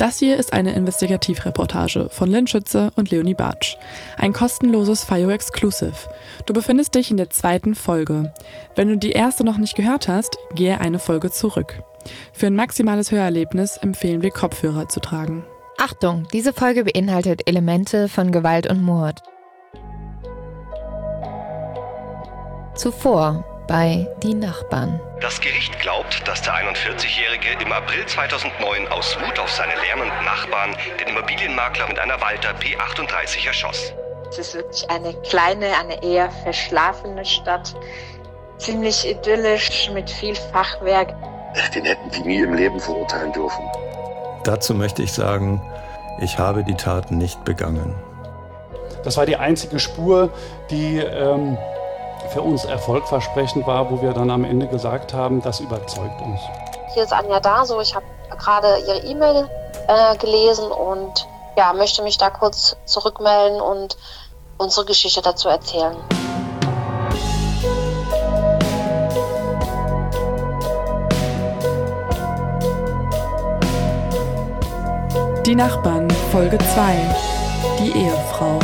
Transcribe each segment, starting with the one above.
Das hier ist eine Investigativreportage von Lynn Schütze und Leonie Bartsch. Ein kostenloses FIYO Exclusive. Du befindest dich in der 2. Folge. Wenn du die erste noch nicht gehört hast, gehe eine Folge zurück. Für ein maximales Hörerlebnis empfehlen wir, Kopfhörer zu tragen. Achtung, diese Folge beinhaltet Elemente von Gewalt und Mord. Zuvor bei Die Nachbarn. Das Gericht glaubt, dass der 41-Jährige im April 2009 aus Wut auf seine lärmenden Nachbarn den Immobilienmakler mit einer Walter P38 erschoss. Es ist wirklich eine kleine, eine eher verschlafene Stadt. Ziemlich idyllisch, mit viel Fachwerk. Den hätten die nie im Leben verurteilen dürfen. Dazu möchte ich sagen, ich habe die Tat nicht begangen. Das war die einzige Spur, die für uns erfolgversprechend war, wo wir dann am Ende gesagt haben, das überzeugt uns. Hier ist Anja Daso, ich habe gerade ihre E-Mail gelesen und möchte mich da kurz zurückmelden und unsere Geschichte dazu erzählen. Die Nachbarn, Folge 2. Die Ehefrau.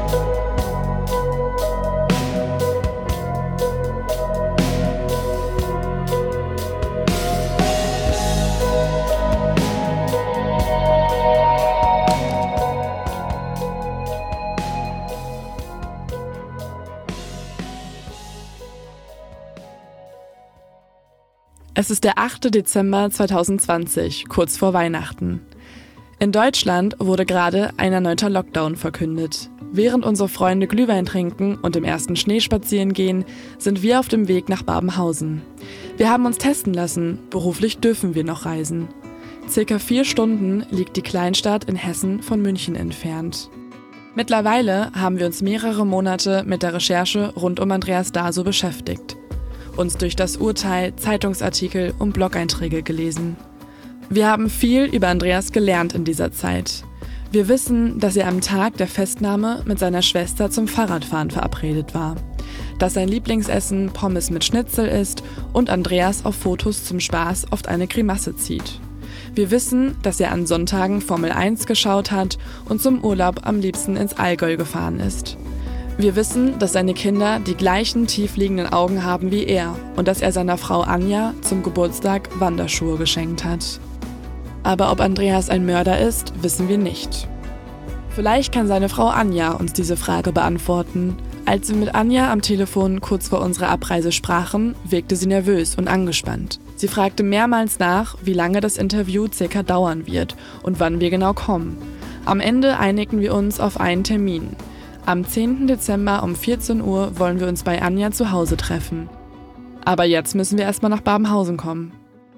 Es ist der 8. Dezember 2020, kurz vor Weihnachten. In Deutschland wurde gerade ein erneuter Lockdown verkündet. Während unsere Freunde Glühwein trinken und im ersten Schnee spazieren gehen, sind wir auf dem Weg nach Babenhausen. Wir haben uns testen lassen, beruflich dürfen wir noch reisen. Circa 4 Stunden liegt die Kleinstadt in Hessen von München entfernt. Mittlerweile haben wir uns mehrere Monate mit der Recherche rund um Andreas Daso beschäftigt. Uns durch das Urteil, Zeitungsartikel und Blog-Einträge gelesen. Wir haben viel über Andreas gelernt in dieser Zeit. Wir wissen, dass er am Tag der Festnahme mit seiner Schwester zum Fahrradfahren verabredet war. Dass sein Lieblingsessen Pommes mit Schnitzel ist und Andreas auf Fotos zum Spaß oft eine Grimasse zieht. Wir wissen, dass er an Sonntagen Formel 1 geschaut hat und zum Urlaub am liebsten ins Allgäu gefahren ist. Wir wissen, dass seine Kinder die gleichen tiefliegenden Augen haben wie er und dass er seiner Frau Anja zum Geburtstag Wanderschuhe geschenkt hat. Aber ob Andreas ein Mörder ist, wissen wir nicht. Vielleicht kann seine Frau Anja uns diese Frage beantworten. Als wir mit Anja am Telefon kurz vor unserer Abreise sprachen, wirkte sie nervös und angespannt. Sie fragte mehrmals nach, wie lange das Interview circa dauern wird und wann wir genau kommen. Am Ende einigten wir uns auf einen Termin. Am 10. Dezember um 14 Uhr wollen wir uns bei Anja zu Hause treffen. Aber jetzt müssen wir erstmal nach Babenhausen kommen.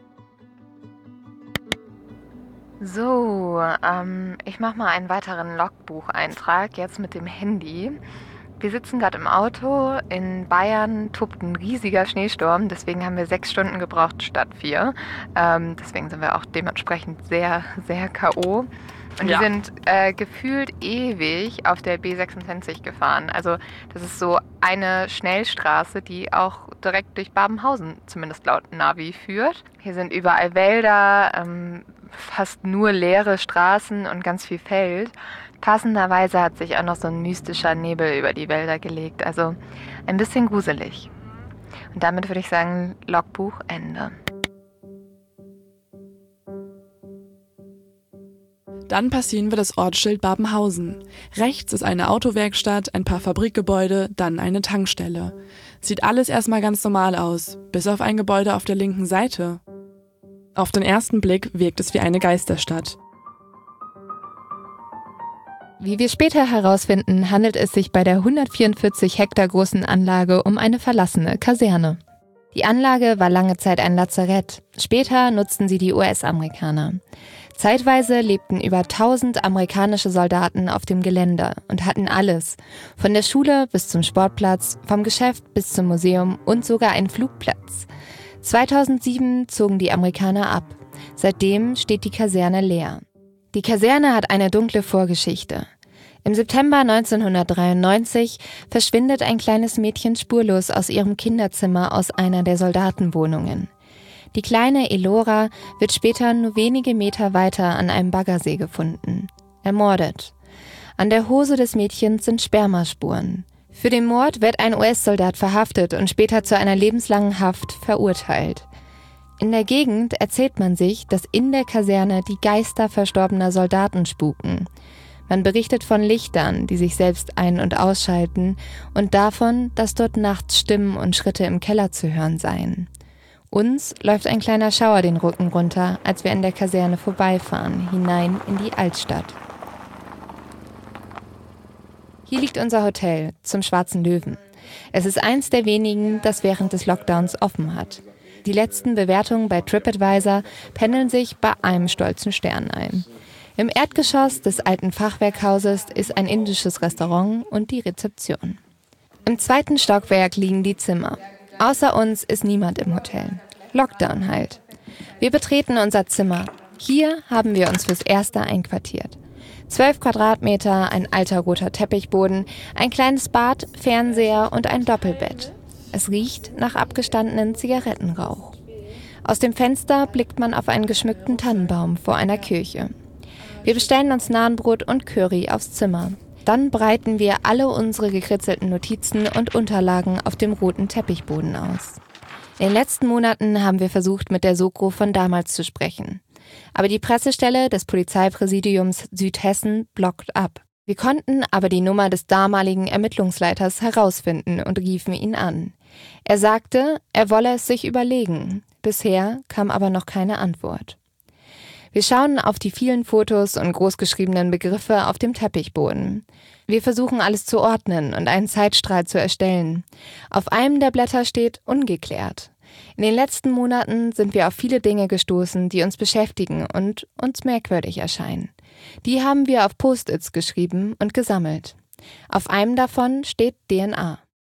So, ich mache mal einen weiteren Logbucheintrag, jetzt mit dem Handy. Wir sitzen gerade im Auto. In Bayern tobt ein riesiger Schneesturm, deswegen haben wir 6 Stunden gebraucht statt 4. Deswegen sind wir auch dementsprechend sehr, sehr K.O. Und wir sind gefühlt ewig auf der B26 gefahren. Also das ist so eine Schnellstraße, die auch direkt durch Babenhausen, zumindest laut Navi, führt. Hier sind überall Wälder, fast nur leere Straßen und ganz viel Feld. Passenderweise hat sich auch noch so ein mystischer Nebel über die Wälder gelegt. Also ein bisschen gruselig. Und damit würde ich sagen, Logbuch Ende. Dann passieren wir das Ortsschild Babenhausen. Rechts ist eine Autowerkstatt, ein paar Fabrikgebäude, dann eine Tankstelle. Sieht alles erstmal ganz normal aus, bis auf ein Gebäude auf der linken Seite. Auf den ersten Blick wirkt es wie eine Geisterstadt. Wie wir später herausfinden, handelt es sich bei der 144 Hektar großen Anlage um eine verlassene Kaserne. Die Anlage war lange Zeit ein Lazarett. Später nutzten sie die US-Amerikaner. Zeitweise lebten über 1000 amerikanische Soldaten auf dem Gelände und hatten alles. Von der Schule bis zum Sportplatz, vom Geschäft bis zum Museum und sogar einen Flugplatz. 2007 zogen die Amerikaner ab. Seitdem steht die Kaserne leer. Die Kaserne hat eine dunkle Vorgeschichte. Im September 1993 verschwindet ein kleines Mädchen spurlos aus ihrem Kinderzimmer aus einer der Soldatenwohnungen. Die kleine Elora wird später nur wenige Meter weiter an einem Baggersee gefunden. Ermordet. An der Hose des Mädchens sind Spermaspuren. Für den Mord wird ein US-Soldat verhaftet und später zu einer lebenslangen Haft verurteilt. In der Gegend erzählt man sich, dass in der Kaserne die Geister verstorbener Soldaten spuken. Man berichtet von Lichtern, die sich selbst ein- und ausschalten, und davon, dass dort nachts Stimmen und Schritte im Keller zu hören seien. Uns läuft ein kleiner Schauer den Rücken runter, als wir an der Kaserne vorbeifahren, hinein in die Altstadt. Hier liegt unser Hotel, zum Schwarzen Löwen. Es ist eins der wenigen, das während des Lockdowns offen hat. Die letzten Bewertungen bei TripAdvisor pendeln sich bei einem stolzen Stern ein. Im Erdgeschoss des alten Fachwerkhauses ist ein indisches Restaurant und die Rezeption. Im 2. Stockwerk liegen die Zimmer. Außer uns ist niemand im Hotel. Lockdown halt. Wir betreten unser Zimmer. Hier haben wir uns fürs Erste einquartiert. 12 Quadratmeter, ein alter roter Teppichboden, ein kleines Bad, Fernseher und ein Doppelbett. Es riecht nach abgestandenen Zigarettenrauch. Aus dem Fenster blickt man auf einen geschmückten Tannenbaum vor einer Kirche. Wir bestellen uns Nahenbrot und Curry aufs Zimmer. Dann breiten wir alle unsere gekritzelten Notizen und Unterlagen auf dem roten Teppichboden aus. In den letzten Monaten haben wir versucht, mit der Sokro von damals zu sprechen. Aber die Pressestelle des Polizeipräsidiums Südhessen blockt ab. Wir konnten aber die Nummer des damaligen Ermittlungsleiters herausfinden und riefen ihn an. Er sagte, er wolle es sich überlegen. Bisher kam aber noch keine Antwort. Wir schauen auf die vielen Fotos und großgeschriebenen Begriffe auf dem Teppichboden. Wir versuchen alles zu ordnen und einen Zeitstrahl zu erstellen. Auf einem der Blätter steht ungeklärt. In den letzten Monaten sind wir auf viele Dinge gestoßen, die uns beschäftigen und uns merkwürdig erscheinen. Die haben wir auf Post-its geschrieben und gesammelt. Auf einem davon steht DNA.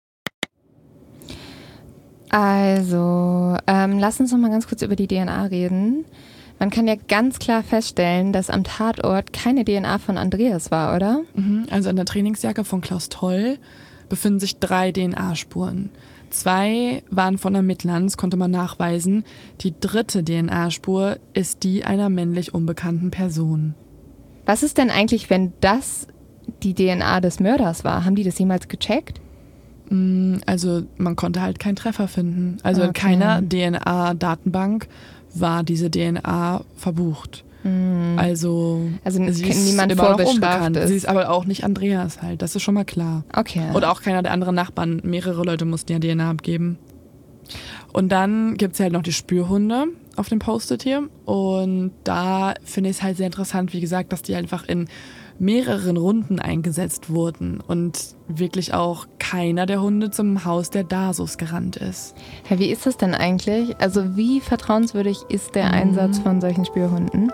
Also, lass uns noch mal ganz kurz über die DNA reden. Man kann ja ganz klar feststellen, dass am Tatort keine DNA von Andreas war, oder? Also an der Trainingsjacke von Klaus Toll befinden sich 3 DNA-Spuren. 2 waren von Ermittlern, das konnte man nachweisen. Die 3. DNA-Spur ist die einer männlich unbekannten Person. Was ist denn eigentlich, wenn das die DNA des Mörders war? Haben die das jemals gecheckt? Also man konnte halt keinen Treffer finden. Also in keiner DNA-Datenbank war diese DNA verbucht. Also sie ist niemand immer noch unbekannt. ist. Sie ist aber auch nicht Andreas halt, das ist schon mal klar. Okay. Oder auch keiner der anderen Nachbarn. Mehrere Leute mussten ja DNA abgeben. Und dann gibt es halt noch die Spürhunde auf dem Post-it hier. Und da finde ich es halt sehr interessant, wie gesagt, dass die einfach in mehreren Runden eingesetzt wurden und wirklich auch keiner der Hunde zum Haus der Dasos gerannt ist. Ja, wie ist das denn eigentlich? Also wie vertrauenswürdig ist der Einsatz von solchen Spürhunden?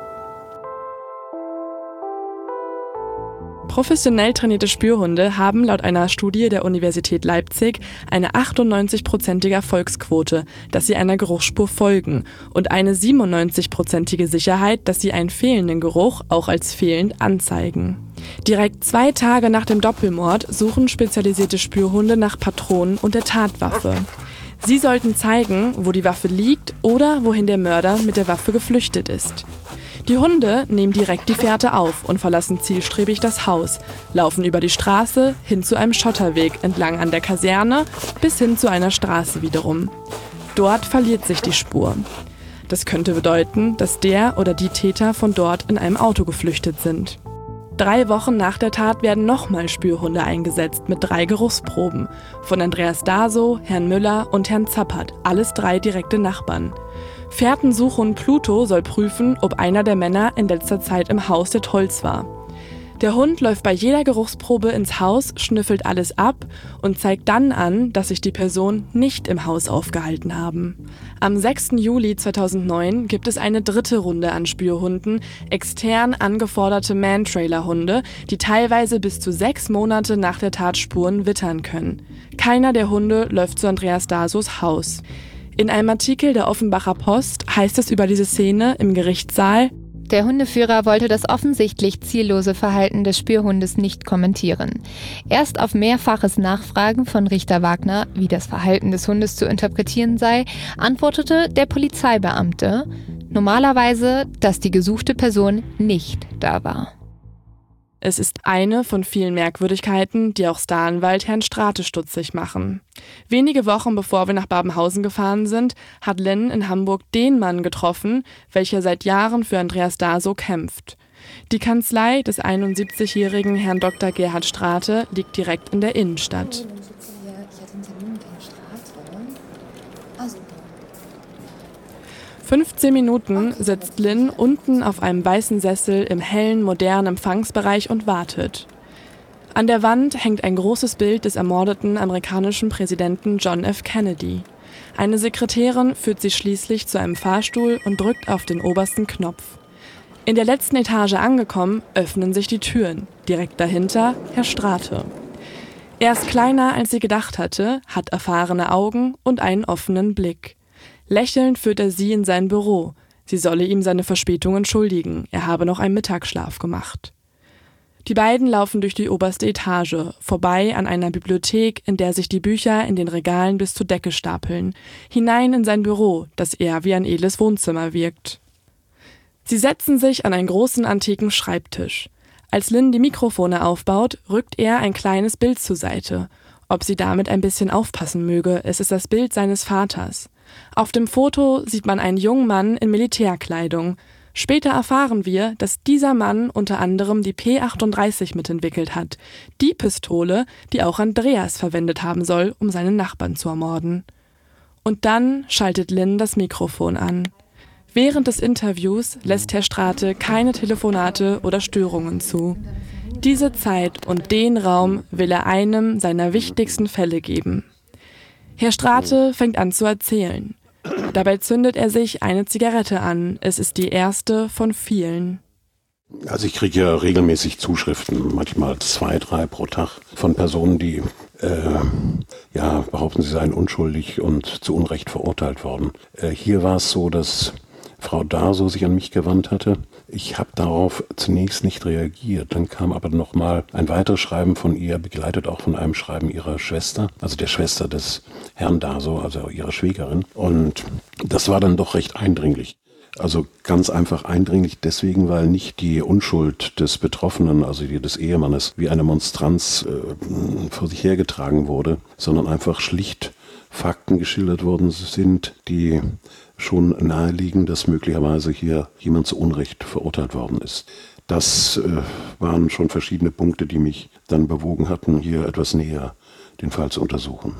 Professionell trainierte Spürhunde haben laut einer Studie der Universität Leipzig eine 98-prozentige Erfolgsquote, dass sie einer Geruchsspur folgen und eine 97-prozentige Sicherheit, dass sie einen fehlenden Geruch auch als fehlend anzeigen. Direkt 2 Tage nach dem Doppelmord suchen spezialisierte Spürhunde nach Patronen und der Tatwaffe. Sie sollten zeigen, wo die Waffe liegt oder wohin der Mörder mit der Waffe geflüchtet ist. Die Hunde nehmen direkt die Fährte auf und verlassen zielstrebig das Haus, laufen über die Straße hin zu einem Schotterweg entlang an der Kaserne bis hin zu einer Straße wiederum. Dort verliert sich die Spur. Das könnte bedeuten, dass der oder die Täter von dort in einem Auto geflüchtet sind. 3 Wochen nach der Tat werden nochmal Spürhunde eingesetzt mit 3 Geruchsproben. Von Andreas Daso, Herrn Müller und Herrn Zappert, alles 3 direkte Nachbarn. Fährtensuchhund Pluto soll prüfen, ob einer der Männer in letzter Zeit im Haus der Tolls war. Der Hund läuft bei jeder Geruchsprobe ins Haus, schnüffelt alles ab und zeigt dann an, dass sich die Personen nicht im Haus aufgehalten haben. Am 6. Juli 2009 gibt es eine 3. Runde an Spürhunden, extern angeforderte Man-Trailer-Hunde, die teilweise bis zu 6 Monate nach der Tat Spuren wittern können. Keiner der Hunde läuft zu Andreas Dasos Haus. In einem Artikel der Offenbacher Post heißt es über diese Szene im Gerichtssaal: Der Hundeführer wollte das offensichtlich ziellose Verhalten des Spürhundes nicht kommentieren. Erst auf mehrfaches Nachfragen von Richter Wagner, wie das Verhalten des Hundes zu interpretieren sei, antwortete der Polizeibeamte normalerweise, dass die gesuchte Person nicht da war. Es ist eine von vielen Merkwürdigkeiten, die auch Staranwalt Herrn Strate stutzig machen. Wenige Wochen bevor wir nach Babenhausen gefahren sind, hat Lynn in Hamburg den Mann getroffen, welcher seit Jahren für Andreas Daso kämpft. Die Kanzlei des 71-jährigen Herrn Dr. Gerhard Strate liegt direkt in der Innenstadt. 15 Minuten sitzt Lynn unten auf einem weißen Sessel im hellen, modernen Empfangsbereich und wartet. An der Wand hängt ein großes Bild des ermordeten amerikanischen Präsidenten John F. Kennedy. Eine Sekretärin führt sie schließlich zu einem Fahrstuhl und drückt auf den obersten Knopf. In der letzten Etage angekommen, öffnen sich die Türen. Direkt dahinter Herr Strate. Er ist kleiner, als sie gedacht hatte, hat erfahrene Augen und einen offenen Blick. Lächelnd führt er sie in sein Büro. Sie solle ihm seine Verspätung entschuldigen. Er habe noch einen Mittagsschlaf gemacht. Die beiden laufen durch die oberste Etage, vorbei an einer Bibliothek, in der sich die Bücher in den Regalen bis zur Decke stapeln, hinein in sein Büro, das eher wie ein edles Wohnzimmer wirkt. Sie setzen sich an einen großen antiken Schreibtisch. Als Lynn die Mikrofone aufbaut, rückt er ein kleines Bild zur Seite. Ob sie damit ein bisschen aufpassen möge, es ist das Bild seines Vaters. Auf dem Foto sieht man einen jungen Mann in Militärkleidung. Später erfahren wir, dass dieser Mann unter anderem die P38 mitentwickelt hat. Die Pistole, die auch Andreas verwendet haben soll, um seinen Nachbarn zu ermorden. Und dann schaltet Lynn das Mikrofon an. Während des Interviews lässt Herr Strate keine Telefonate oder Störungen zu. Diese Zeit und den Raum will er einem seiner wichtigsten Fälle geben. Herr Strate fängt an zu erzählen. Dabei zündet er sich eine Zigarette an. Es ist die erste von vielen. Also ich kriege ja regelmäßig Zuschriften, manchmal 2, 3 pro Tag, von Personen, die behaupten, sie seien unschuldig und zu Unrecht verurteilt worden. Hier war es so, dass Frau Daso sich an mich gewandt hatte. Ich habe darauf zunächst nicht reagiert. Dann kam aber nochmal ein weiteres Schreiben von ihr, begleitet auch von einem Schreiben ihrer Schwester, also der Schwester des Herrn Daso, also ihrer Schwägerin. Und das war dann doch recht eindringlich. Also ganz einfach eindringlich deswegen, weil nicht die Unschuld des Betroffenen, also die des Ehemannes, wie eine Monstranz vor sich hergetragen wurde, sondern einfach schlicht Fakten geschildert worden sind, die schon naheliegen, dass möglicherweise hier jemand zu Unrecht verurteilt worden ist. Das waren schon verschiedene Punkte, die mich dann bewogen hatten, hier etwas näher den Fall zu untersuchen.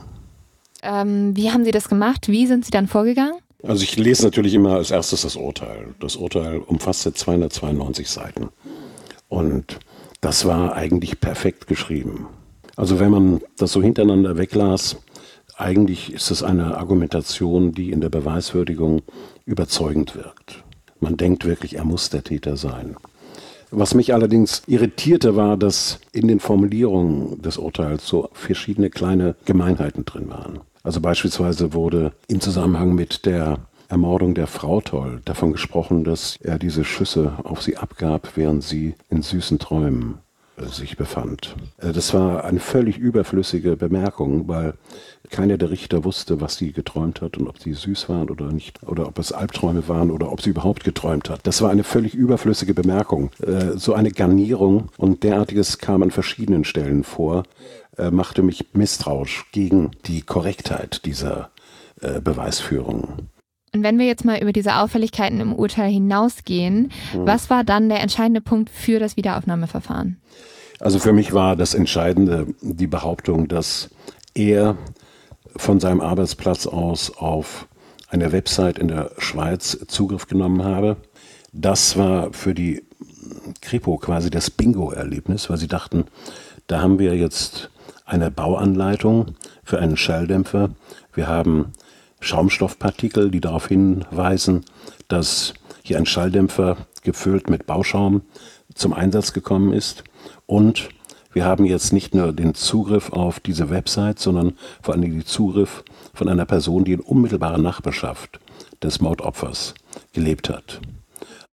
Wie haben Sie das gemacht? Wie sind Sie dann vorgegangen? Also ich lese natürlich immer als erstes das Urteil. Das Urteil umfasst jetzt 292 Seiten. Und das war eigentlich perfekt geschrieben. Also wenn man das so hintereinander weglas, eigentlich ist es eine Argumentation, die in der Beweiswürdigung überzeugend wirkt. Man denkt wirklich, er muss der Täter sein. Was mich allerdings irritierte, war, dass in den Formulierungen des Urteils so verschiedene kleine Gemeinheiten drin waren. Also beispielsweise wurde im Zusammenhang mit der Ermordung der Frau Toll davon gesprochen, dass er diese Schüsse auf sie abgab, während sie in süßen Träumen sich befand. Das war eine völlig überflüssige Bemerkung, weil keiner der Richter wusste, was sie geträumt hat und ob sie süß waren oder nicht, oder ob es Albträume waren oder ob sie überhaupt geträumt hat. Das war eine völlig überflüssige Bemerkung. So eine Garnierung und derartiges kam an verschiedenen Stellen vor, machte mich misstrauisch gegen die Korrektheit dieser Beweisführung. Und wenn wir jetzt mal über diese Auffälligkeiten im Urteil hinausgehen, was war dann der entscheidende Punkt für das Wiederaufnahmeverfahren? Also für mich war das Entscheidende die Behauptung, dass er von seinem Arbeitsplatz aus auf eine Website in der Schweiz Zugriff genommen habe. Das war für die Kripo quasi das Bingo-Erlebnis, weil sie dachten, da haben wir jetzt eine Bauanleitung für einen Schalldämpfer. Wir haben Schaumstoffpartikel, die darauf hinweisen, dass hier ein Schalldämpfer gefüllt mit Bauschaum zum Einsatz gekommen ist. Und wir haben jetzt nicht nur den Zugriff auf diese Website, sondern vor allem den Zugriff von einer Person, die in unmittelbarer Nachbarschaft des Mordopfers gelebt hat.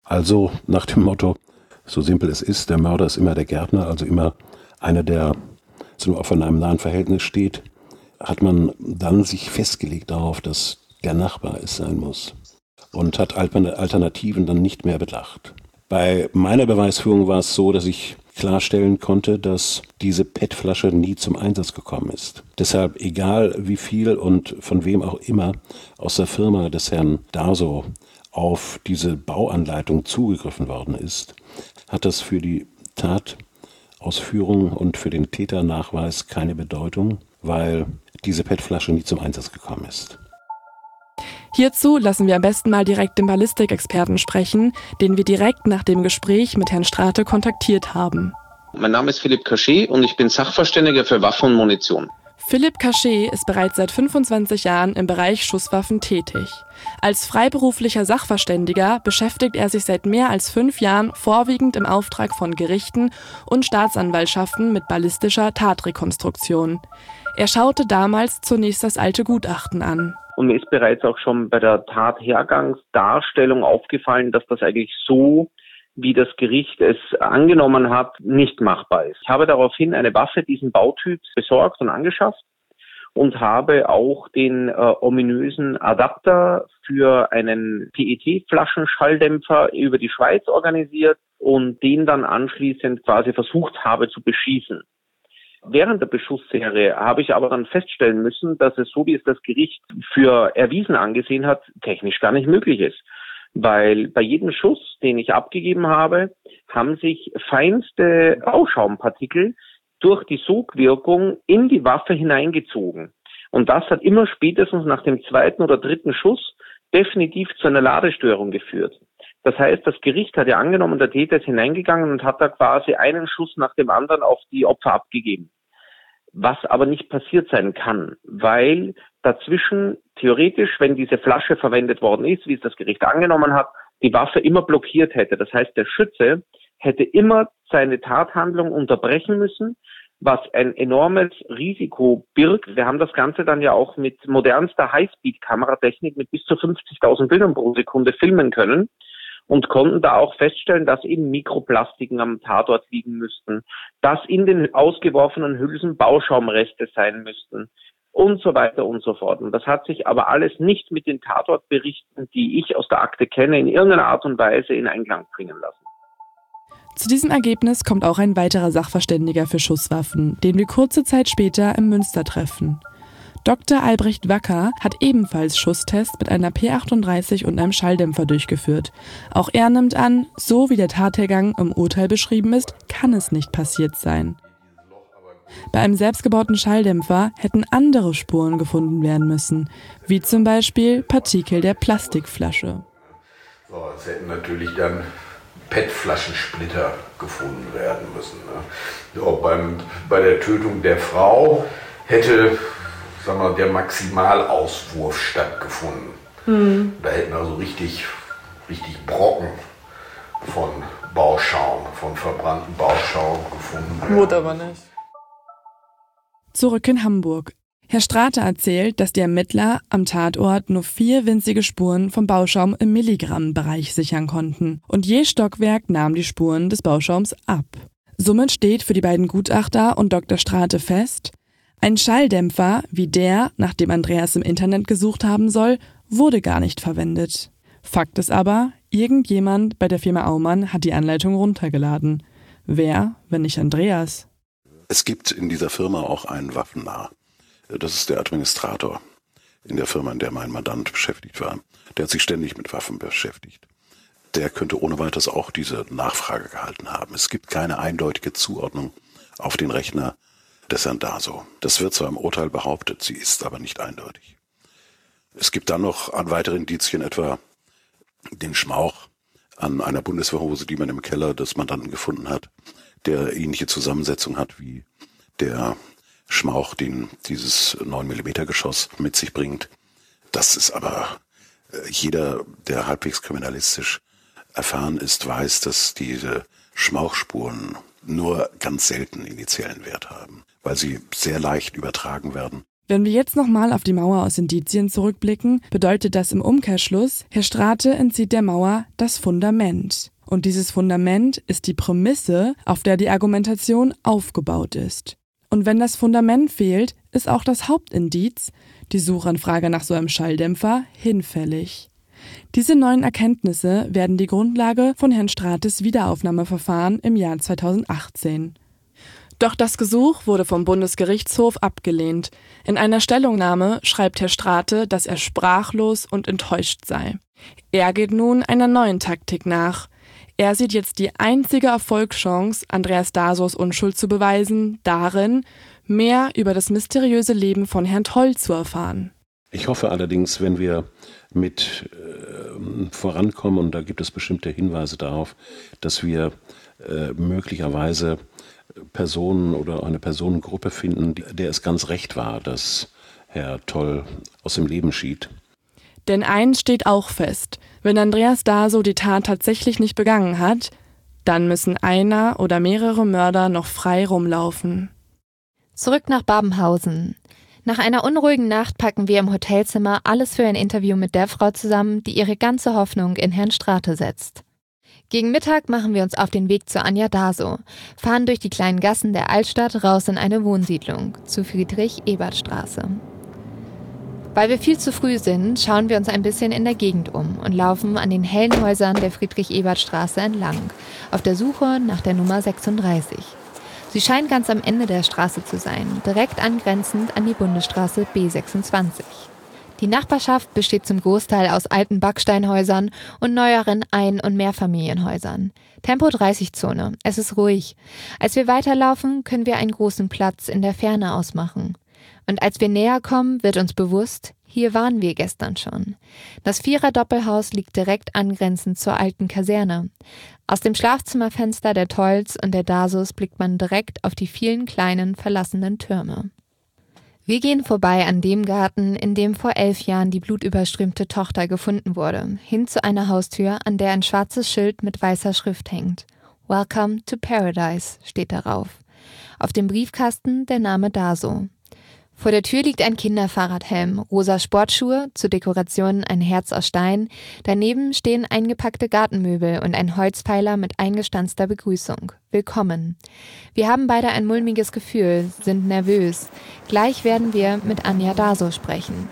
Also nach dem Motto, so simpel es ist, der Mörder ist immer der Gärtner, also immer einer, der zum Opfer in einem nahen Verhältnis steht, hat man dann sich festgelegt darauf, dass der Nachbar es sein muss und hat Alternativen dann nicht mehr bedacht. Bei meiner Beweisführung war es so, dass ich klarstellen konnte, dass diese PET-Flasche nie zum Einsatz gekommen ist. Deshalb, egal wie viel und von wem auch immer aus der Firma des Herrn Darsow auf diese Bauanleitung zugegriffen worden ist, hat das für die Tatausführung und für den Täternachweis keine Bedeutung, weil diese PET-Flasche nie zum Einsatz gekommen ist. Hierzu lassen wir am besten mal direkt den Ballistikexperten sprechen, den wir direkt nach dem Gespräch mit Herrn Strate kontaktiert haben. Mein Name ist Philipp Cachet und ich bin Sachverständiger für Waffen und Munition. Philipp Cachet ist bereits seit 25 Jahren im Bereich Schusswaffen tätig. Als freiberuflicher Sachverständiger beschäftigt er sich seit mehr als 5 Jahren vorwiegend im Auftrag von Gerichten und Staatsanwaltschaften mit ballistischer Tatrekonstruktion. Er schaute damals zunächst das alte Gutachten an. Und mir ist bereits auch schon bei der Tathergangsdarstellung aufgefallen, dass das eigentlich so, wie das Gericht es angenommen hat, nicht machbar ist. Ich habe daraufhin eine Waffe diesen Bautyps besorgt und angeschafft und habe auch den ominösen Adapter für einen PET-Flaschenschalldämpfer über die Schweiz organisiert und den dann anschließend quasi versucht habe zu beschießen. Während der Beschussserie habe ich aber dann feststellen müssen, dass es, so wie es das Gericht für erwiesen angesehen hat, technisch gar nicht möglich ist. Weil bei jedem Schuss, den ich abgegeben habe, haben sich feinste Bauschaumpartikel durch die Sogwirkung in die Waffe hineingezogen. Und das hat immer spätestens nach dem 2. oder 3. Schuss definitiv zu einer Ladestörung geführt. Das heißt, das Gericht hat ja angenommen, der Täter ist hineingegangen und hat da quasi einen Schuss nach dem anderen auf die Opfer abgegeben. Was aber nicht passiert sein kann, weil dazwischen theoretisch, wenn diese Flasche verwendet worden ist, wie es das Gericht angenommen hat, die Waffe immer blockiert hätte. Das heißt, der Schütze hätte immer seine Tathandlung unterbrechen müssen, was ein enormes Risiko birgt. Wir haben das Ganze dann ja auch mit modernster Highspeed-Kameratechnik mit bis zu 50.000 Bildern pro Sekunde filmen können und konnten da auch feststellen, dass eben Mikroplastiken am Tatort liegen müssten, dass in den ausgeworfenen Hülsen Bauschaumreste sein müssten und so weiter und so fort. Und das hat sich aber alles nicht mit den Tatortberichten, die ich aus der Akte kenne, in irgendeiner Art und Weise in Einklang bringen lassen. Zu diesem Ergebnis kommt auch ein weiterer Sachverständiger für Schusswaffen, den wir kurze Zeit später im Münster treffen. Dr. Albrecht Wacker hat ebenfalls Schusstests mit einer P38 und einem Schalldämpfer durchgeführt. Auch er nimmt an, so wie der Tathergang im Urteil beschrieben ist, kann es nicht passiert sein. Bei einem selbstgebauten Schalldämpfer hätten andere Spuren gefunden werden müssen, wie zum Beispiel Partikel der Plastikflasche. So, es hätten natürlich dann PET-Flaschensplitter gefunden werden müssen. Ne? So, bei der Tötung der Frau hätte, sagen wir, der Maximalauswurf stattgefunden. Da hätten also richtig Brocken von Bauschaum, von verbrannten Bauschaum gefunden werden. Wurde aber nicht. Zurück in Hamburg. Herr Strate erzählt, dass die Ermittler am Tatort nur 4 winzige Spuren vom Bauschaum im Milligrammbereich sichern konnten. Und je Stockwerk nahm die Spuren des Bauschaums ab. Somit steht für die beiden Gutachter und Dr. Strate fest, ein Schalldämpfer, wie der, nach dem Andreas im Internet gesucht haben soll, wurde gar nicht verwendet. Fakt ist aber, irgendjemand bei der Firma Aumann hat die Anleitung runtergeladen. Wer, wenn nicht Andreas? Es gibt in dieser Firma auch einen Waffennarr. Das ist der Administrator in der Firma, in der mein Mandant beschäftigt war. Der hat sich ständig mit Waffen beschäftigt. Der könnte ohne weiteres auch diese Nachfrage gehalten haben. Es gibt keine eindeutige Zuordnung auf den Rechner des Herrn Darsow. Das wird zwar im Urteil behauptet, sie ist aber nicht eindeutig. Es gibt dann noch an weitere Indizien, etwa den Schmauch an einer Bundeswehrhose, die man im Keller des Mandanten gefunden hat, der ähnliche Zusammensetzung hat wie der Schmauch, den dieses 9mm Geschoss mit sich bringt. Das ist aber jeder, der halbwegs kriminalistisch erfahren ist, weiß, dass diese Schmauchspuren nur ganz selten initiellen Wert haben, weil sie sehr leicht übertragen werden. Wenn wir jetzt nochmal auf die Mauer aus Indizien zurückblicken, bedeutet das im Umkehrschluss, Herr Strate entzieht der Mauer das Fundament. Und dieses Fundament ist die Prämisse, auf der die Argumentation aufgebaut ist. Und wenn das Fundament fehlt, ist auch das Hauptindiz, die Suchanfrage nach so einem Schalldämpfer, hinfällig. Diese neuen Erkenntnisse werden die Grundlage von Herrn Strates Wiederaufnahmeverfahren im Jahr 2018. Doch das Gesuch wurde vom Bundesgerichtshof abgelehnt. In einer Stellungnahme schreibt Herr Strate, dass er sprachlos und enttäuscht sei. Er geht nun einer neuen Taktik nach. Er sieht jetzt die einzige Erfolgschance, Andreas Dasos Unschuld zu beweisen, darin, mehr über das mysteriöse Leben von Herrn Toll zu erfahren. Ich hoffe allerdings, wenn wir mit vorankommen, und da gibt es bestimmte Hinweise darauf, dass wir möglicherweise Personen oder eine Personengruppe finden, der es ganz recht war, dass Herr Toll aus dem Leben schied. Denn eins steht auch fest: Wenn Andreas Daso die Tat tatsächlich nicht begangen hat, dann müssen einer oder mehrere Mörder noch frei rumlaufen. Zurück nach Babenhausen. Nach einer unruhigen Nacht packen wir im Hotelzimmer alles für ein Interview mit der Frau zusammen, die ihre ganze Hoffnung in Herrn Strate setzt. Gegen Mittag machen wir uns auf den Weg zu Anja Daso, fahren durch die kleinen Gassen der Altstadt raus in eine Wohnsiedlung, zu Friedrich-Ebert-Straße. Weil wir viel zu früh sind, schauen wir uns ein bisschen in der Gegend um und laufen an den hellen Häusern der Friedrich-Ebert-Straße entlang, auf der Suche nach der Nummer 36. Sie scheint ganz am Ende der Straße zu sein, direkt angrenzend an die Bundesstraße B26. Die Nachbarschaft besteht zum Großteil aus alten Backsteinhäusern und neueren Ein- und Mehrfamilienhäusern. Tempo 30-Zone, es ist ruhig. Als wir weiterlaufen, können wir einen großen Platz in der Ferne ausmachen. Und als wir näher kommen, wird uns bewusst, hier waren wir gestern schon. Das Vierer-Doppelhaus liegt direkt angrenzend zur alten Kaserne. Aus dem Schlafzimmerfenster der Tolls und der Dasos blickt man direkt auf die vielen kleinen, verlassenen Türme. Wir gehen vorbei an dem Garten, in dem vor 11 Jahren die blutüberströmte Tochter gefunden wurde, hin zu einer Haustür, an der ein schwarzes Schild mit weißer Schrift hängt. Welcome to Paradise steht darauf. Auf dem Briefkasten der Name Daso. Vor der Tür liegt ein Kinderfahrradhelm, rosa Sportschuhe, zur Dekoration ein Herz aus Stein, daneben stehen eingepackte Gartenmöbel und ein Holzpfeiler mit eingestanzter Begrüßung. Willkommen. Wir haben beide ein mulmiges Gefühl, sind nervös. Gleich werden wir mit Anja Daso sprechen.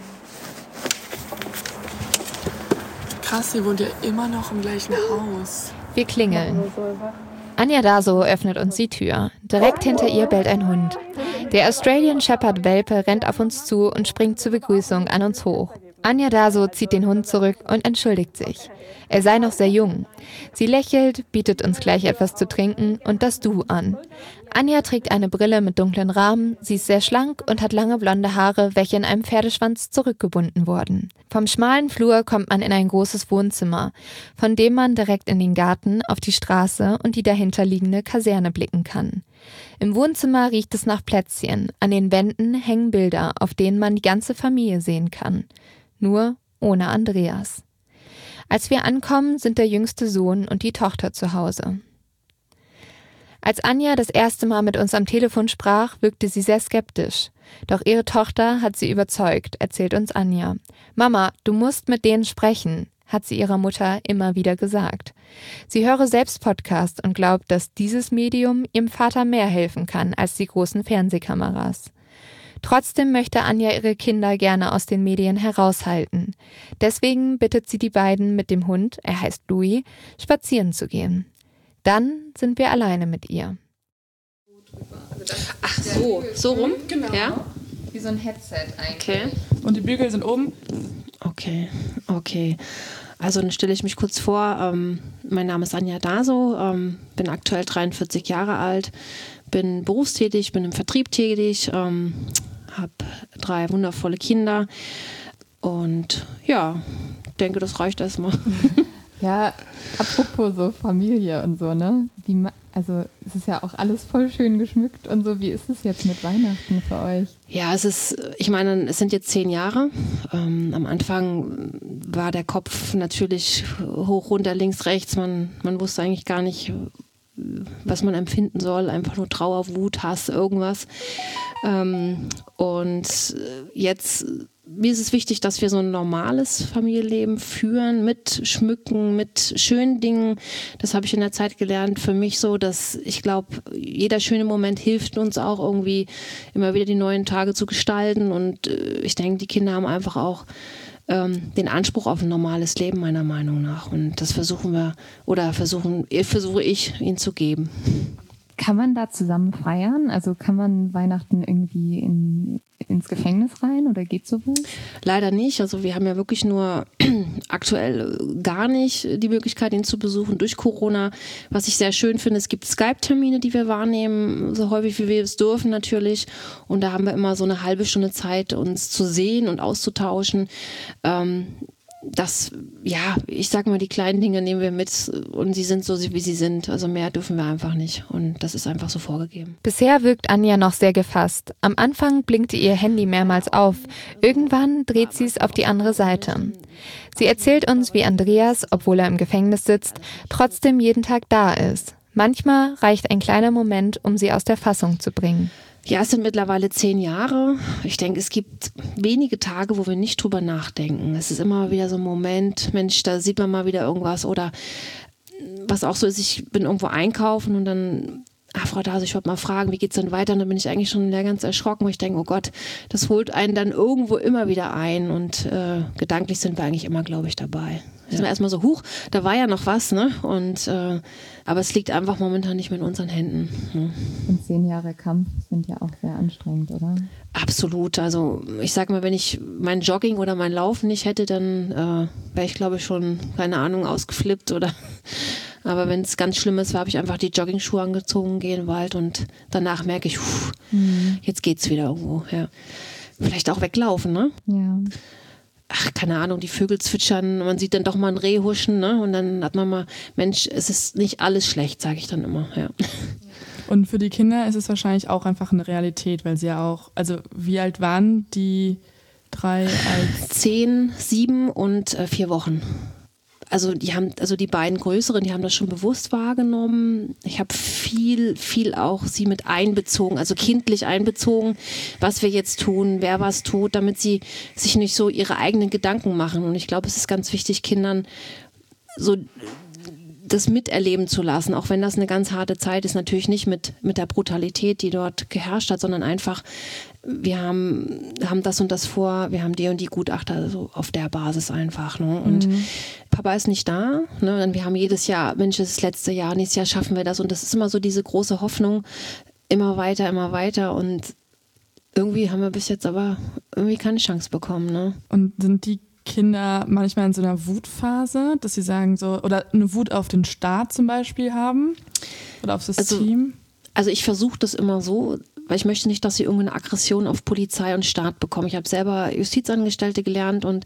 Krass, sie wohnt ja immer noch im gleichen Haus. Wir klingeln. Anja Daso öffnet uns die Tür. Direkt hinter ihr bellt ein Hund. Der Australian Shepherd Welpe rennt auf uns zu und springt zur Begrüßung an uns hoch. Anja Daso zieht den Hund zurück und entschuldigt sich. Er sei noch sehr jung. Sie lächelt, bietet uns gleich etwas zu trinken und das Du an. Anja trägt eine Brille mit dunklen Rahmen, sie ist sehr schlank und hat lange blonde Haare, welche in einem Pferdeschwanz zurückgebunden wurden. Vom schmalen Flur kommt man in ein großes Wohnzimmer, von dem man direkt in den Garten, auf die Straße und die dahinterliegende Kaserne blicken kann. Im Wohnzimmer riecht es nach Plätzchen, an den Wänden hängen Bilder, auf denen man die ganze Familie sehen kann. Nur ohne Andreas. Als wir ankommen, sind der jüngste Sohn und die Tochter zu Hause. Als Anja das erste Mal mit uns am Telefon sprach, wirkte sie sehr skeptisch. Doch ihre Tochter hat sie überzeugt, erzählt uns Anja. Mama, du musst mit denen sprechen, hat sie ihrer Mutter immer wieder gesagt. Sie höre selbst Podcast und glaubt, dass dieses Medium ihrem Vater mehr helfen kann als die großen Fernsehkameras. Trotzdem möchte Anja ihre Kinder gerne aus den Medien heraushalten. Deswegen bittet sie die beiden, mit dem Hund, er heißt Louis, spazieren zu gehen. Dann sind wir alleine mit ihr. Ach so rum? Genau. Ja? Wie so ein Headset eigentlich. Okay. Und die Bügel sind oben. Okay. Also dann stelle ich mich kurz vor. Mein Name ist Anja Daso, bin aktuell 43 Jahre alt, bin berufstätig, bin im Vertrieb tätig, habe 3 wundervolle Kinder und ja, denke, das reicht erstmal. Ja, apropos so Familie und so, ne? Also es ist ja auch alles voll schön geschmückt und so. Wie ist es jetzt mit Weihnachten für euch? Ja, es sind jetzt 10 Jahre. Am Anfang war der Kopf natürlich hoch, runter, links, rechts. Man wusste eigentlich gar nicht, was man empfinden soll, einfach nur Trauer, Wut, Hass, irgendwas. Und jetzt, mir ist es wichtig, dass wir so ein normales Familienleben führen, mit Schmücken, mit schönen Dingen. Das habe ich in der Zeit gelernt für mich so, dass ich glaube, jeder schöne Moment hilft uns auch irgendwie immer wieder die neuen Tage zu gestalten. Und ich denke, die Kinder haben einfach auch den Anspruch auf ein normales Leben, meiner Meinung nach. Und das versuche ich, ihnen zu geben. Kann man da zusammen feiern? Also kann man Weihnachten irgendwie ins Gefängnis rein oder geht sowas? Leider nicht. Also wir haben ja wirklich nur aktuell gar nicht die Möglichkeit, ihn zu besuchen durch Corona. Was ich sehr schön finde, es gibt Skype-Termine, die wir wahrnehmen, so häufig wie wir es dürfen natürlich. Und da haben wir immer so eine halbe Stunde Zeit, uns zu sehen und auszutauschen. Ich sag mal, die kleinen Dinge nehmen wir mit und sie sind so, wie sie sind. Also mehr dürfen wir einfach nicht und das ist einfach so vorgegeben. Bisher wirkt Anja noch sehr gefasst. Am Anfang blinkte ihr Handy mehrmals auf. Irgendwann dreht sie es auf die andere Seite. Sie erzählt uns, wie Andreas, obwohl er im Gefängnis sitzt, trotzdem jeden Tag da ist. Manchmal reicht ein kleiner Moment, um sie aus der Fassung zu bringen. Ja, es sind mittlerweile 10 Jahre. Ich denke, es gibt wenige Tage, wo wir nicht drüber nachdenken. Es ist immer wieder so ein Moment, Mensch, da sieht man mal wieder irgendwas. Oder was auch so ist, ich bin irgendwo einkaufen und dann, Frau Dase, ich wollte mal fragen, wie geht's denn weiter? Und dann bin ich eigentlich schon ganz erschrocken, weil ich denke, oh Gott, das holt einen dann irgendwo immer wieder ein. Und gedanklich sind wir eigentlich immer, glaube ich, dabei. Da sind wir erstmal so, da war ja noch was, ne? Und aber es liegt einfach momentan nicht mehr in unseren Händen. Ne? Und 10 Jahre Kampf sind ja auch sehr anstrengend, oder? Absolut. Also ich sag mal, wenn ich mein Jogging oder mein Laufen nicht hätte, dann wäre ich, glaube ich, schon, keine Ahnung, ausgeflippt oder. Aber wenn es ganz schlimm ist, habe ich einfach die Jogging-Schuhe angezogen, gehe in den Wald und danach merke ich, jetzt geht's wieder irgendwo. Ja. Vielleicht auch weglaufen, ne? Ja. Ach, keine Ahnung, die Vögel zwitschern, man sieht dann doch mal ein Reh huschen, ne? Und dann hat man mal, Mensch, es ist nicht alles schlecht, sage ich dann immer, ja. Und für die Kinder ist es wahrscheinlich auch einfach eine Realität, weil sie ja auch, also wie alt waren die 3 als? 10, 7 und 4 Wochen. Also die beiden größeren, die haben das schon bewusst wahrgenommen. Ich habe viel auch sie mit einbezogen, also kindlich einbezogen, was wir jetzt tun, wer was tut, damit sie sich nicht so ihre eigenen Gedanken machen. Und ich glaube, es ist ganz wichtig, Kindern so das miterleben zu lassen, auch wenn das eine ganz harte Zeit ist, natürlich nicht mit der Brutalität, die dort geherrscht hat, sondern einfach, wir haben das und das vor, wir haben die und die Gutachter, so auf der Basis einfach. Ne? Und Papa ist nicht da, ne? Und wir haben jedes Jahr, Mensch, das ist das letzte Jahr, nächstes Jahr schaffen wir das und das ist immer so diese große Hoffnung, immer weiter und irgendwie haben wir bis jetzt aber irgendwie keine Chance bekommen. Ne? Und sind die Kinder manchmal in so einer Wutphase, dass sie sagen so, oder eine Wut auf den Staat zum Beispiel haben oder aufs System? Also ich versuche das immer so, weil ich möchte nicht, dass sie irgendeine Aggression auf Polizei und Staat bekommen. Ich habe selber Justizangestellte gelernt und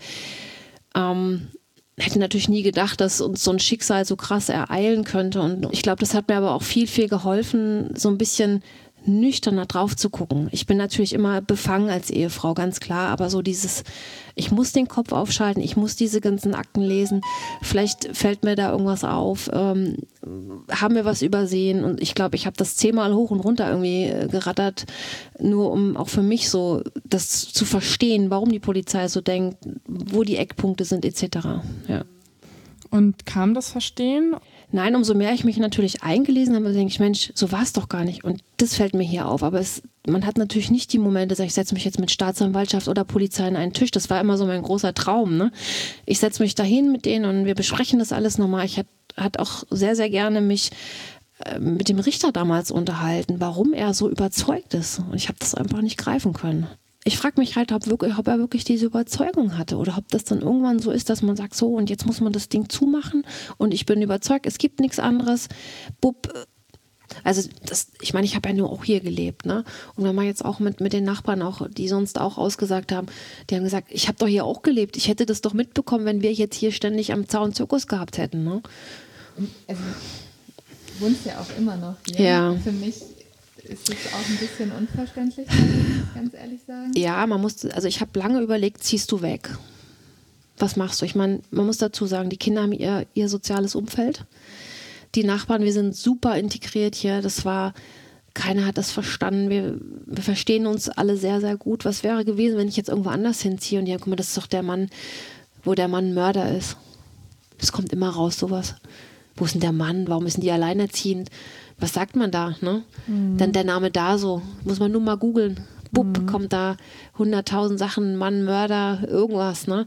hätte natürlich nie gedacht, dass uns so ein Schicksal so krass ereilen könnte. Und ich glaube, das hat mir aber auch viel geholfen, so ein bisschen nüchterner drauf zu gucken. Ich bin natürlich immer befangen als Ehefrau, ganz klar, aber so dieses, ich muss den Kopf aufschalten, ich muss diese ganzen Akten lesen, vielleicht fällt mir da irgendwas auf, haben wir was übersehen und ich glaube, ich habe das 10-mal hoch und runter irgendwie gerattert, nur um auch für mich so das zu verstehen, warum die Polizei so denkt, wo die Eckpunkte sind etc. Ja. Und kam das Verstehen? Nein, umso mehr ich mich natürlich eingelesen habe, denke ich, Mensch, so war es doch gar nicht. Und das fällt mir hier auf. Aber man hat natürlich nicht die Momente, ich setze mich jetzt mit Staatsanwaltschaft oder Polizei an einen Tisch. Das war immer so mein großer Traum. Ne? Ich setze mich dahin mit denen und wir besprechen das alles nochmal. Ich hatte auch sehr, sehr gerne mich mit dem Richter damals unterhalten, warum er so überzeugt ist. Und ich habe das einfach nicht greifen können. Ich frage mich halt, ob er wirklich diese Überzeugung hatte oder ob das dann irgendwann so ist, dass man sagt, so und jetzt muss man das Ding zumachen und ich bin überzeugt, es gibt nichts anderes. Also ich meine, ich habe ja nur auch hier gelebt, ne? Und wenn man jetzt auch mit den Nachbarn, auch, die sonst auch ausgesagt haben, die haben gesagt, ich habe doch hier auch gelebt, ich hätte das doch mitbekommen, wenn wir jetzt hier ständig am Zaun Zirkus gehabt hätten, ne? Also, du wohnst ja auch immer noch hier. Ja. Für mich ist es auch ein bisschen unverständlich, muss ich ganz ehrlich sagen. Ja, ich habe lange überlegt, ziehst du weg? Was machst du? Ich meine, man muss dazu sagen, die Kinder haben ihr soziales Umfeld. Die Nachbarn, wir sind super integriert hier. Keiner hat das verstanden. Wir verstehen uns alle sehr, sehr gut. Was wäre gewesen, wenn ich jetzt irgendwo anders hinziehe und die haben, guck mal, das ist doch der Mann, wo der Mann Mörder ist. Das kommt immer raus, sowas. Wo ist denn der Mann? Warum ist denn die alleinerziehend? Was sagt man da? Ne? Dann der Name Daso. Muss man nur mal googeln. Bub, kommt da 100.000 Sachen, Mann, Mörder, irgendwas. Ne?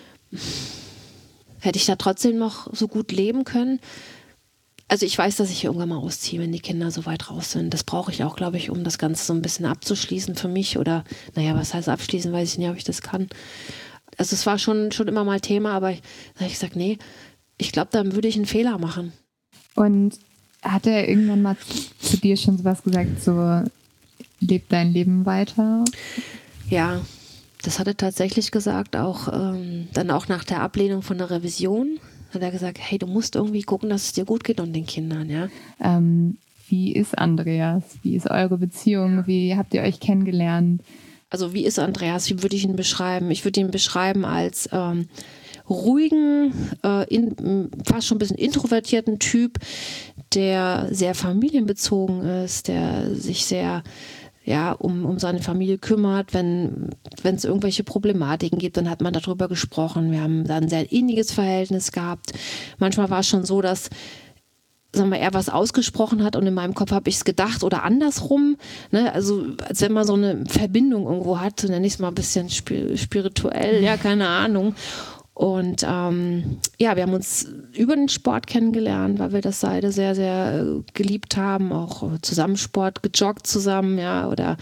Hätte ich da trotzdem noch so gut leben können? Also ich weiß, dass ich irgendwann mal ausziehe, wenn die Kinder so weit raus sind. Das brauche ich auch, glaube ich, um das Ganze so ein bisschen abzuschließen für mich. Oder, naja, was heißt abschließen, weiß ich nicht, ob ich das kann. Also es war schon immer mal Thema, aber ich sage, nee, ich glaube, dann würde ich einen Fehler machen. Und hat er irgendwann mal zu dir schon sowas gesagt, so, leb dein Leben weiter? Ja, das hat er tatsächlich gesagt, auch dann auch nach der Ablehnung von der Revision. Hat er gesagt, hey, du musst irgendwie gucken, dass es dir gut geht und den Kindern, ja. Wie ist Andreas? Wie ist eure Beziehung? Wie habt ihr euch kennengelernt? Also wie ist Andreas? Wie würde ich ihn beschreiben? Ich würde ihn beschreiben als ruhigen, fast schon ein bisschen introvertierten Typ, der sehr familienbezogen ist, der sich sehr um seine Familie kümmert. Wenn es irgendwelche Problematiken gibt, dann hat man darüber gesprochen. Wir haben da ein sehr inniges Verhältnis gehabt. Manchmal war es schon so, dass er was ausgesprochen hat und in meinem Kopf habe ich es gedacht oder andersrum. Ne? Also als wenn man so eine Verbindung irgendwo hat, nenne ich es mal ein bisschen spirituell, ja, keine Ahnung. Und wir haben uns über den Sport kennengelernt, weil wir das beide sehr, sehr geliebt haben, auch zusammen Sport, gejoggt zusammen, ja, oder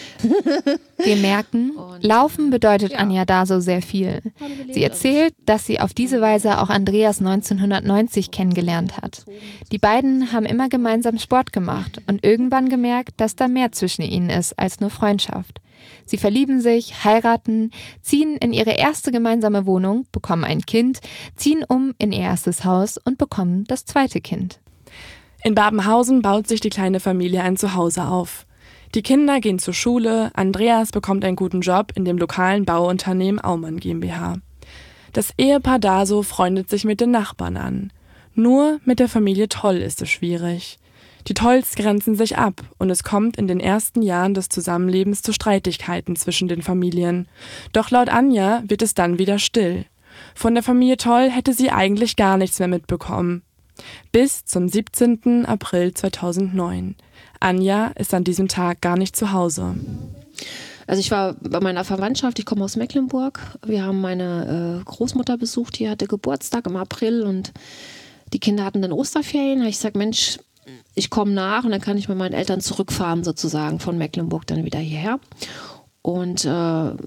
Wir merken, Laufen bedeutet Anja Daso sehr viel. Sie erzählt, dass sie auf diese Weise auch Andreas 1990 kennengelernt hat. Die beiden haben immer gemeinsam Sport gemacht und irgendwann gemerkt, dass da mehr zwischen ihnen ist als nur Freundschaft. Sie verlieben sich, heiraten, ziehen in ihre erste gemeinsame Wohnung, bekommen ein Kind, ziehen um in ihr erstes Haus und bekommen das zweite Kind. In Babenhausen baut sich die kleine Familie ein Zuhause auf. Die Kinder gehen zur Schule, Andreas bekommt einen guten Job in dem lokalen Bauunternehmen Aumann GmbH. Das Ehepaar Daso freundet sich mit den Nachbarn an. Nur mit der Familie Toll ist es schwierig. Die Tolls grenzen sich ab und es kommt in den ersten Jahren des Zusammenlebens zu Streitigkeiten zwischen den Familien. Doch laut Anja wird es dann wieder still. Von der Familie Toll hätte sie eigentlich gar nichts mehr mitbekommen. Bis zum 17. April 2009. Anja ist an diesem Tag gar nicht zu Hause. Also ich war bei meiner Verwandtschaft, ich komme aus Mecklenburg. Wir haben meine Großmutter besucht, die hatte Geburtstag im April und die Kinder hatten dann Osterferien. Da habe ich gesagt, Mensch, ich komme nach und dann kann ich mit meinen Eltern zurückfahren sozusagen von Mecklenburg dann wieder hierher. Und haben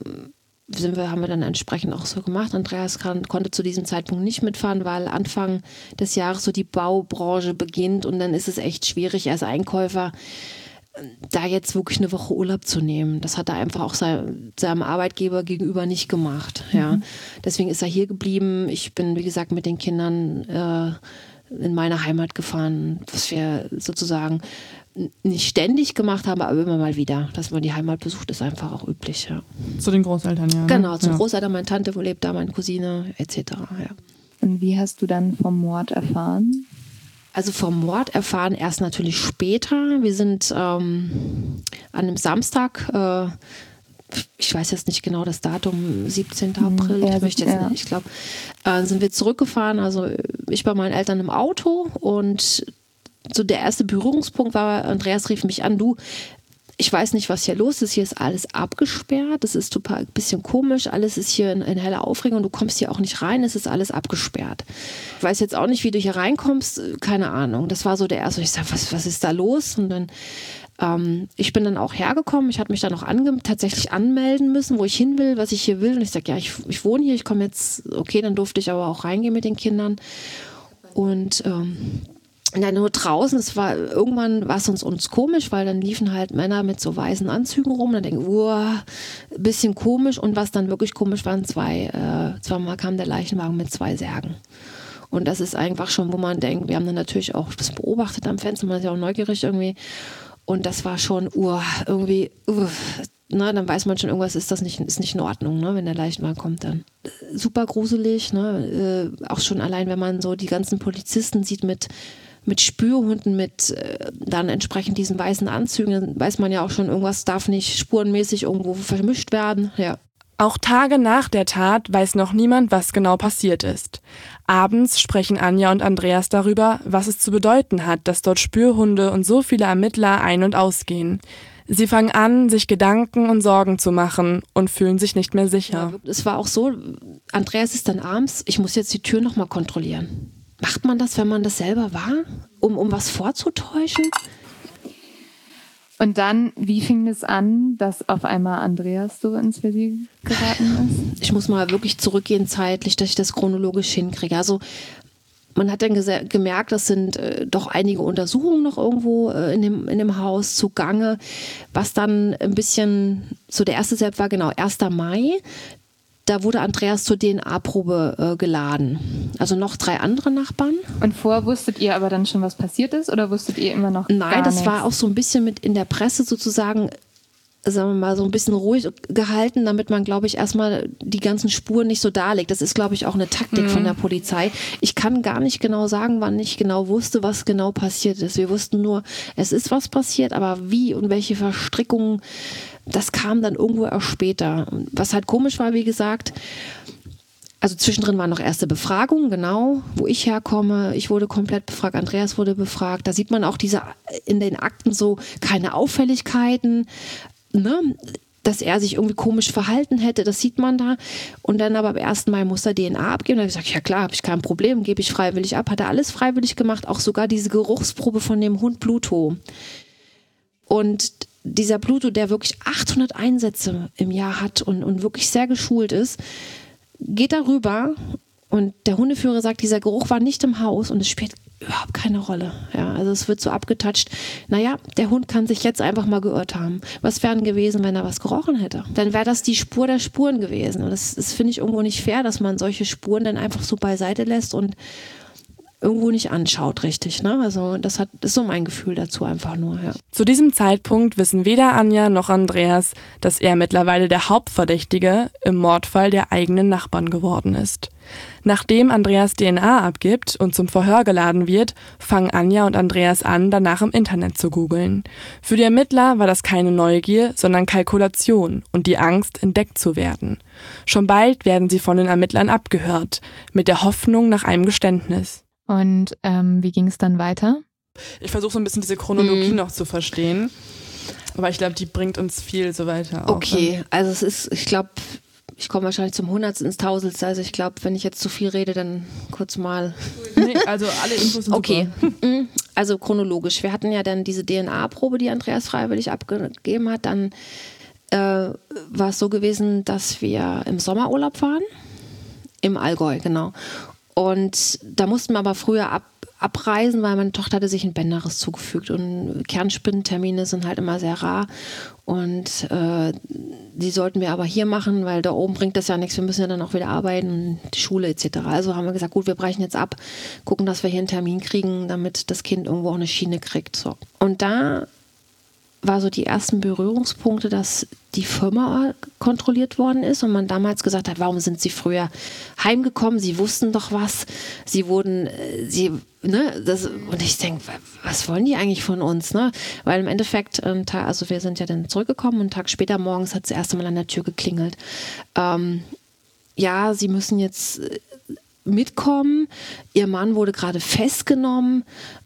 wir dann entsprechend auch so gemacht. Andreas konnte zu diesem Zeitpunkt nicht mitfahren, weil Anfang des Jahres so die Baubranche beginnt und dann ist es echt schwierig als Einkäufer, da jetzt wirklich eine Woche Urlaub zu nehmen. Das hat er einfach auch seinem Arbeitgeber gegenüber nicht gemacht. Ja. Deswegen ist er hier geblieben. Ich bin, wie gesagt, mit den Kindern in meine Heimat gefahren, was wir sozusagen nicht ständig gemacht haben, aber immer mal wieder. Dass man die Heimat besucht, ist einfach auch üblich. Ja. Zu den Großeltern, ja. Ne? Genau, zu Großeltern, meine Tante, wo lebt da, meine Cousine, etc. Ja. Und wie hast du dann vom Mord erfahren? Also vom Mord erfahren erst natürlich später. Wir sind an einem Samstag, ich weiß jetzt nicht genau das Datum, 17. April, ich glaube, sind wir zurückgefahren. Also ich bei meinen Eltern im Auto und so der erste Berührungspunkt war, Andreas rief mich an, du, ich weiß nicht, was hier los ist, hier ist alles abgesperrt, das ist ein bisschen komisch, alles ist hier in heller Aufregung, du kommst hier auch nicht rein, es ist alles abgesperrt. Ich weiß jetzt auch nicht, wie du hier reinkommst, keine Ahnung. Das war so der erste, ich sage, was ist da los? Und dann ich bin dann auch hergekommen, ich hatte mich dann auch tatsächlich anmelden müssen, wo ich hin will, was ich hier will. Und ich sage, ja, ich wohne hier, ich komme jetzt, okay, dann durfte ich aber auch reingehen mit den Kindern. Und dann nur draußen, irgendwann war es uns komisch, weil dann liefen halt Männer mit so weißen Anzügen rum. Dann denken wir, ein bisschen komisch. Und was dann wirklich komisch waren, zweimal kam der Leichenwagen mit 2 Särgen. Und das ist einfach schon, wo man denkt, wir haben dann natürlich auch das beobachtet am Fenster, man ist ja auch neugierig irgendwie. Und das war schon dann weiß man schon, irgendwas ist nicht in Ordnung, ne, wenn der Leichenwagen kommt dann. Super gruselig, ne, auch schon allein, wenn man so die ganzen Polizisten sieht mit mit Spürhunden, mit dann entsprechend diesen weißen Anzügen, dann weiß man ja auch schon, irgendwas darf nicht spurenmäßig irgendwo vermischt werden. Ja. Auch Tage nach der Tat weiß noch niemand, was genau passiert ist. Abends sprechen Anja und Andreas darüber, was es zu bedeuten hat, dass dort Spürhunde und so viele Ermittler ein- und ausgehen. Sie fangen an, sich Gedanken und Sorgen zu machen und fühlen sich nicht mehr sicher. Ja, es war auch so, Andreas ist dann abends, ich muss jetzt die Tür nochmal kontrollieren. Macht man das, wenn man das selber war, um was vorzutäuschen? Und dann, wie fing es an, dass auf einmal Andreas so ins Visier geraten ist? Ich muss mal wirklich zurückgehen zeitlich, dass ich das chronologisch hinkriege. Also man hat dann gemerkt, das sind doch einige Untersuchungen noch irgendwo in dem Haus zugange, was dann ein bisschen, so der erste Step war genau 1. Mai. Da wurde Andreas zur DNA-Probe geladen. Also noch 3 andere Nachbarn. Und vorher wusstet ihr aber dann schon, was passiert ist? Oder wusstet ihr immer noch Nein, das nichts? war auch so ein bisschen mit in der Presse sozusagen, sagen wir mal, so ein bisschen ruhig gehalten, damit man, glaube ich, erstmal die ganzen Spuren nicht so darlegt. Das ist, glaube ich, auch eine Taktik von der Polizei. Ich kann gar nicht genau sagen, wann ich genau wusste, was genau passiert ist. Wir wussten nur, es ist was passiert, aber wie und welche Verstrickungen, das kam dann irgendwo erst später. Was halt komisch war, wie gesagt, also zwischendrin waren noch erste Befragungen, genau, wo ich herkomme. Ich wurde komplett befragt, Andreas wurde befragt. Da sieht man auch in den Akten so keine Auffälligkeiten, ne? Dass er sich irgendwie komisch verhalten hätte, das sieht man da. Und dann aber am 1. Mai muss er DNA abgeben. Da habe ich gesagt, ja klar, habe ich kein Problem, gebe ich freiwillig ab. Hat er alles freiwillig gemacht, auch sogar diese Geruchsprobe von dem Hund Pluto. Und dieser Pluto, der wirklich 800 Einsätze im Jahr hat und wirklich sehr geschult ist, geht darüber und der Hundeführer sagt, dieser Geruch war nicht im Haus und es spielt überhaupt keine Rolle. Ja, also es wird so abgetatscht. Naja, der Hund kann sich jetzt einfach mal geirrt haben. Was wäre denn gewesen, wenn er was gerochen hätte? Dann wäre das die Spur der Spuren gewesen. Und das finde ich irgendwo nicht fair, dass man solche Spuren dann einfach so beiseite lässt und irgendwo nicht anschaut, richtig, ne? Also das ist so mein Gefühl dazu einfach nur, ja. Zu diesem Zeitpunkt wissen weder Anja noch Andreas, dass er mittlerweile der Hauptverdächtige im Mordfall der eigenen Nachbarn geworden ist. Nachdem Andreas DNA abgibt und zum Verhör geladen wird, fangen Anja und Andreas an, danach im Internet zu googeln. Für die Ermittler war das keine Neugier, sondern Kalkulation und die Angst, entdeckt zu werden. Schon bald werden sie von den Ermittlern abgehört, mit der Hoffnung nach einem Geständnis. Und wie ging es dann weiter? Ich versuche so ein bisschen diese Chronologie noch zu verstehen, aber ich glaube, die bringt uns viel so weiter. Okay, also es ist, ich glaube, ich komme wahrscheinlich zum 100. ins Tausendste, also ich glaube, wenn ich jetzt zu viel rede, dann kurz mal. Nee, also alle Infos sind okay. Super. Also chronologisch. Wir hatten ja dann diese DNA-Probe, die Andreas freiwillig abgegeben hat. Dann war es so gewesen, dass wir im Sommerurlaub waren. Im Allgäu, genau. Und da mussten wir aber früher abreisen, weil meine Tochter hatte sich ein Bänderriss zugefügt und Kernspindentermine sind halt immer sehr rar und die sollten wir aber hier machen, weil da oben bringt das ja nichts, wir müssen ja dann auch wieder arbeiten, die Schule etc. Also haben wir gesagt, gut, wir brechen jetzt ab, gucken, dass wir hier einen Termin kriegen, damit das Kind irgendwo auch eine Schiene kriegt. So. Und da war so die ersten Berührungspunkte, dass die Firma kontrolliert worden ist und man damals gesagt hat, warum sind sie früher heimgekommen? Sie wussten doch was. Sie wurden, und ich denke, was wollen die eigentlich von uns? Ne? Weil im Endeffekt, also wir sind ja dann zurückgekommen und einen Tag später morgens hat es erst einmal an der Tür geklingelt. Ja, sie müssen jetzt mitkommen. Ihr Mann wurde gerade festgenommen.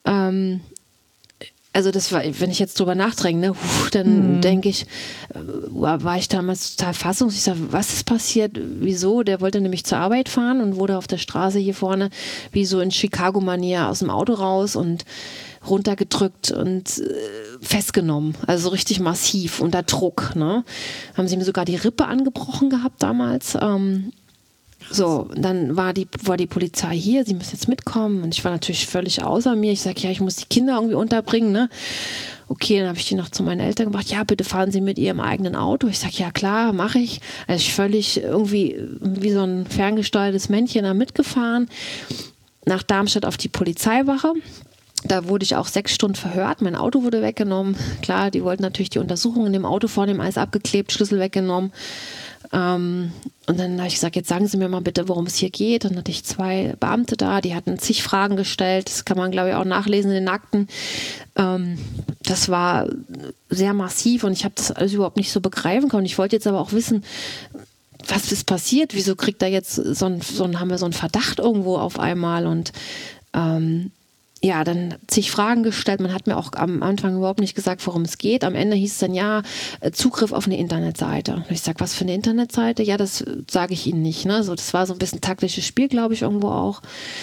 Also das war, wenn ich jetzt drüber nachdenke, ne, dann denke ich, war ich damals total fassungslos. Ich sage, was ist passiert? Wieso? Der wollte nämlich zur Arbeit fahren und wurde auf der Straße hier vorne wie so in Chicago-Manier aus dem Auto raus und runtergedrückt und festgenommen. Also richtig massiv, unter Druck. Ne? Haben sie mir sogar die Rippe angebrochen gehabt damals. So, dann war die Polizei hier, sie müssen jetzt mitkommen und ich war natürlich völlig außer mir. Ich sage, ja, ich muss die Kinder irgendwie unterbringen, ne? Okay, dann habe ich die noch zu meinen Eltern gebracht. Ja, bitte fahren Sie mit Ihrem eigenen Auto. Ich sage, ja klar, mache ich. Also ich völlig irgendwie wie so ein ferngesteuertes Männchen da mitgefahren. Nach Darmstadt auf die Polizeiwache. Da wurde ich auch 6 Stunden verhört. Mein Auto wurde weggenommen. Klar, die wollten natürlich die Untersuchung in dem Auto vornehmen, alles abgeklebt, Schlüssel weggenommen. Und dann habe ich gesagt, jetzt sagen Sie mir mal bitte, worum es hier geht. Dann hatte ich 2 Beamte da, die hatten zig Fragen gestellt. Das kann man, glaube ich, auch nachlesen in den Akten. Das war sehr massiv und ich habe das alles überhaupt nicht so begreifen können. Ich wollte jetzt aber auch wissen, was ist passiert? Wieso kriegt da jetzt haben wir so einen Verdacht irgendwo auf einmal? Und dann zig Fragen gestellt. Man hat mir auch am Anfang überhaupt nicht gesagt, worum es geht. Am Ende hieß es dann, Zugriff auf eine Internetseite. Und ich sage, was für eine Internetseite? Ja, das sage ich Ihnen nicht. Ne? So, das war so ein bisschen taktisches Spiel, glaube ich, irgendwo auch.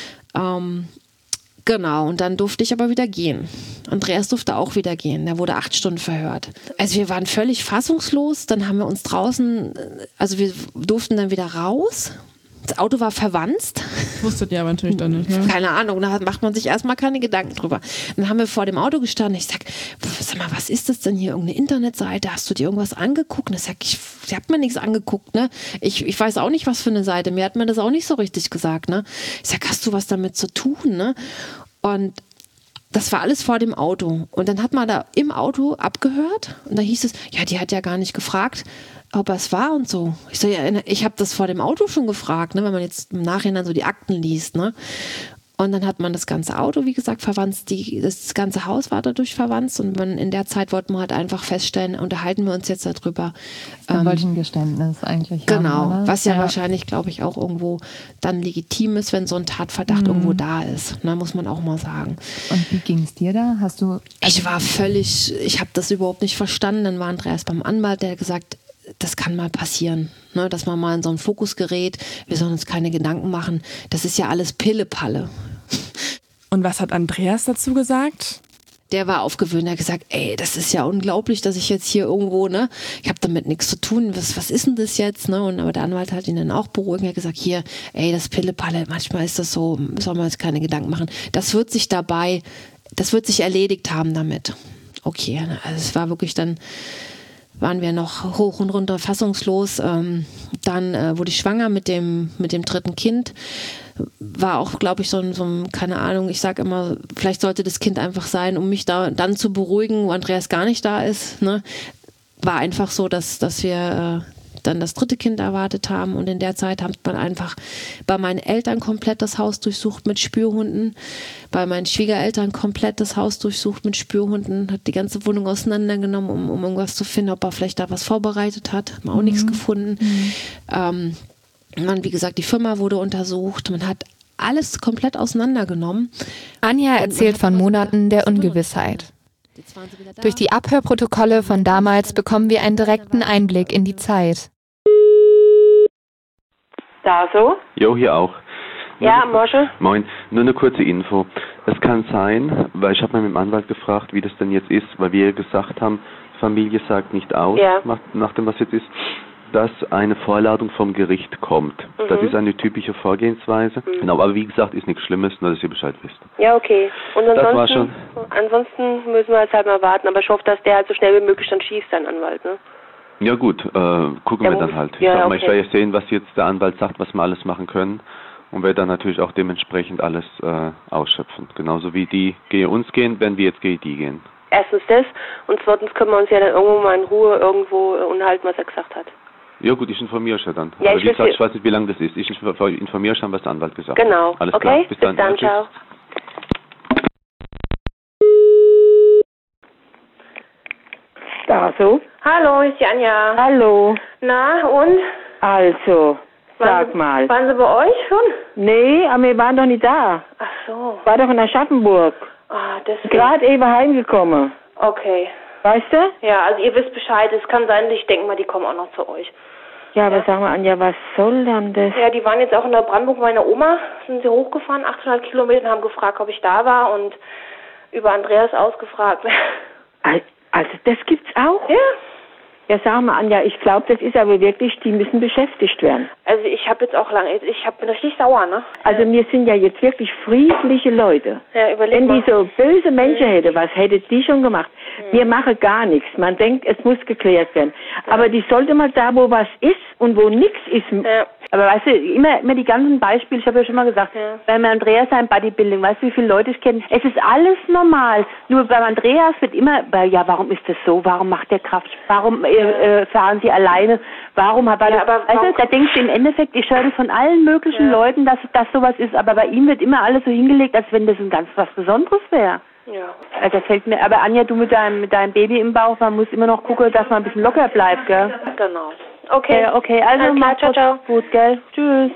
Genau, und dann durfte ich aber wieder gehen. Andreas durfte auch wieder gehen. Der wurde 8 Stunden verhört. Also wir waren völlig fassungslos. Dann haben wir uns draußen, also wir durften dann wieder raus. Das Auto war verwanzt. Wusstet ihr aber natürlich dann nicht, ne? Keine Ahnung, da macht man sich erstmal keine Gedanken drüber. Dann haben wir vor dem Auto gestanden. Ich sag mal, was ist das denn hier? Irgendeine Internetseite? Hast du dir irgendwas angeguckt? Und ich sag, ich hab mir nichts angeguckt, ne? Ich weiß auch nicht, was für eine Seite. Mir hat man das auch nicht so richtig gesagt, ne? Ich sag, hast du was damit zu tun, ne? Und das war alles vor dem Auto. Und dann hat man da im Auto abgehört. Und da hieß es, ja, die hat ja gar nicht gefragt, ob es war und so. Ich so, ja, ich habe das vor dem Auto schon gefragt, ne, wenn man jetzt im Nachhinein so die Akten liest, ne. Und dann hat man das ganze Auto, wie gesagt, verwanzt, das ganze Haus war dadurch verwanzt und in der Zeit wollten wir halt einfach feststellen, unterhalten wir uns jetzt darüber. Dann wollte ich ein Geständnis eigentlich genau, haben, oder? Was ja wahrscheinlich, glaube ich, auch irgendwo dann legitim ist, wenn so ein Tatverdacht irgendwo da ist, ne, muss man auch mal sagen. Und wie ging es dir da? Ich habe das überhaupt nicht verstanden. Dann war Andreas beim Anwalt, der hat gesagt, das kann mal passieren, ne, dass man mal in so einen Fokus gerät. Wir sollen uns keine Gedanken machen. Das ist ja alles Pille-Palle. Und was hat Andreas dazu gesagt? Der war aufgewöhnt, er hat gesagt, ey, das ist ja unglaublich, dass ich jetzt hier irgendwo, ne, ich habe damit nichts zu tun, was ist denn das jetzt, ne, aber der Anwalt hat ihn dann auch beruhigt, er hat gesagt, hier, ey, das Pille-Palle, manchmal ist das so, soll man uns keine Gedanken machen. Das wird sich erledigt haben damit. Okay, also es war wirklich dann, waren wir noch hoch und runter fassungslos. Dann wurde ich schwanger mit dem 3. Kind. War auch, glaube ich, so ein, keine Ahnung, ich sage immer, vielleicht sollte das Kind einfach sein, um mich da dann zu beruhigen, wo Andreas gar nicht da ist. Ne? War einfach so, dass wir dann das 3. Kind erwartet haben und in der Zeit hat man einfach bei meinen Eltern komplett das Haus durchsucht mit Spürhunden, bei meinen Schwiegereltern komplett das Haus durchsucht mit Spürhunden, hat die ganze Wohnung auseinandergenommen, um irgendwas zu finden, ob er vielleicht da was vorbereitet hat, haben auch nichts gefunden. Wie gesagt, die Firma wurde untersucht, man hat alles komplett auseinandergenommen. Anja erzählt von Monaten der Ungewissheit. Durch die Abhörprotokolle von damals bekommen wir einen direkten Einblick in die Zeit. Da so? Jo, hier auch. Ja, Mosche? Moin, nur eine kurze Info. Es kann sein, weil ich habe mal mit dem Anwalt gefragt, wie das denn jetzt ist, weil wir gesagt haben, Familie sagt nicht aus, nach dem, was jetzt ist, dass eine Vorladung vom Gericht kommt. Das ist eine typische Vorgehensweise. Genau, aber wie gesagt, ist nichts Schlimmes, nur dass ihr Bescheid wisst. Ja, okay. Und das war schon. Ansonsten müssen wir jetzt halt mal warten, aber ich hoffe, dass der halt so schnell wie möglich dann schießt, dein Anwalt, ne? Ja gut, gucken wir dann halt. Ich werde ja sehen, was jetzt der Anwalt sagt, was wir alles machen können und werde dann natürlich auch dementsprechend alles ausschöpfen. Genauso wie die uns gehen, wenn wir jetzt gegen die gehen. Erstens das und zweitens können wir uns ja dann irgendwo mal in Ruhe irgendwo unterhalten, was er gesagt hat. Ja gut, ich informiere euch ja dann. Ja, aber wie gesagt, ich weiß nicht, wie lange das ist. Ich informiere schon, was der Anwalt gesagt hat. Genau. Alles okay, klar. Bis dann ciao. Da so? Hallo, ist die Anja. Hallo. Na, und? Also, sag mal. Waren Sie bei euch schon? Nee, aber wir waren doch nicht da. Ach so. War doch in Aschaffenburg. Ah, deswegen. Gerade eben heimgekommen. Okay. Weißt du? Ja, also ihr wisst Bescheid. Es kann sein, ich denke mal, die kommen auch noch zu euch. Ja, aber sag mal, Anja, was soll denn das? Ja, die waren jetzt auch in der Brandenburg meiner Oma, sind sie hochgefahren, 800 Kilometer, und haben gefragt, ob ich da war und über Andreas ausgefragt. Also das gibt's auch? Ja. Ja, sag mal, Anja, ich glaube, das ist aber wirklich, die müssen beschäftigt werden. Also ich habe jetzt auch bin richtig sauer, ne? Also wir sind ja jetzt wirklich friedliche Leute. Ja, Wenn die so böse Menschen hätte, was hätte die schon gemacht? Wir machen gar nichts. Man denkt, es muss geklärt werden. Aber die sollte mal da, wo was ist und wo nichts ist, Aber weißt du, immer die ganzen Beispiele, ich habe ja schon mal gesagt, beim Andreas sein Bodybuilding, weißt du, wie viele Leute ich kenne? Es ist alles normal. Nur beim Andreas wird immer, ja, warum ist das so? Warum macht der Kraft? Warum fahren sie alleine? Warum hat er weißt du, da denkst du im Endeffekt, ich höre das von allen möglichen Leuten, dass das sowas ist, aber bei ihm wird immer alles so hingelegt, als wenn das ein ganz was Besonderes wäre. Ja. Also das fällt mir, aber Anja, du mit deinem Baby im Bauch, man muss immer noch gucken, dass man ein bisschen locker bleibt, gell? Genau. Okay. Okay, also mach ciao. Gut, gell? Tschüss.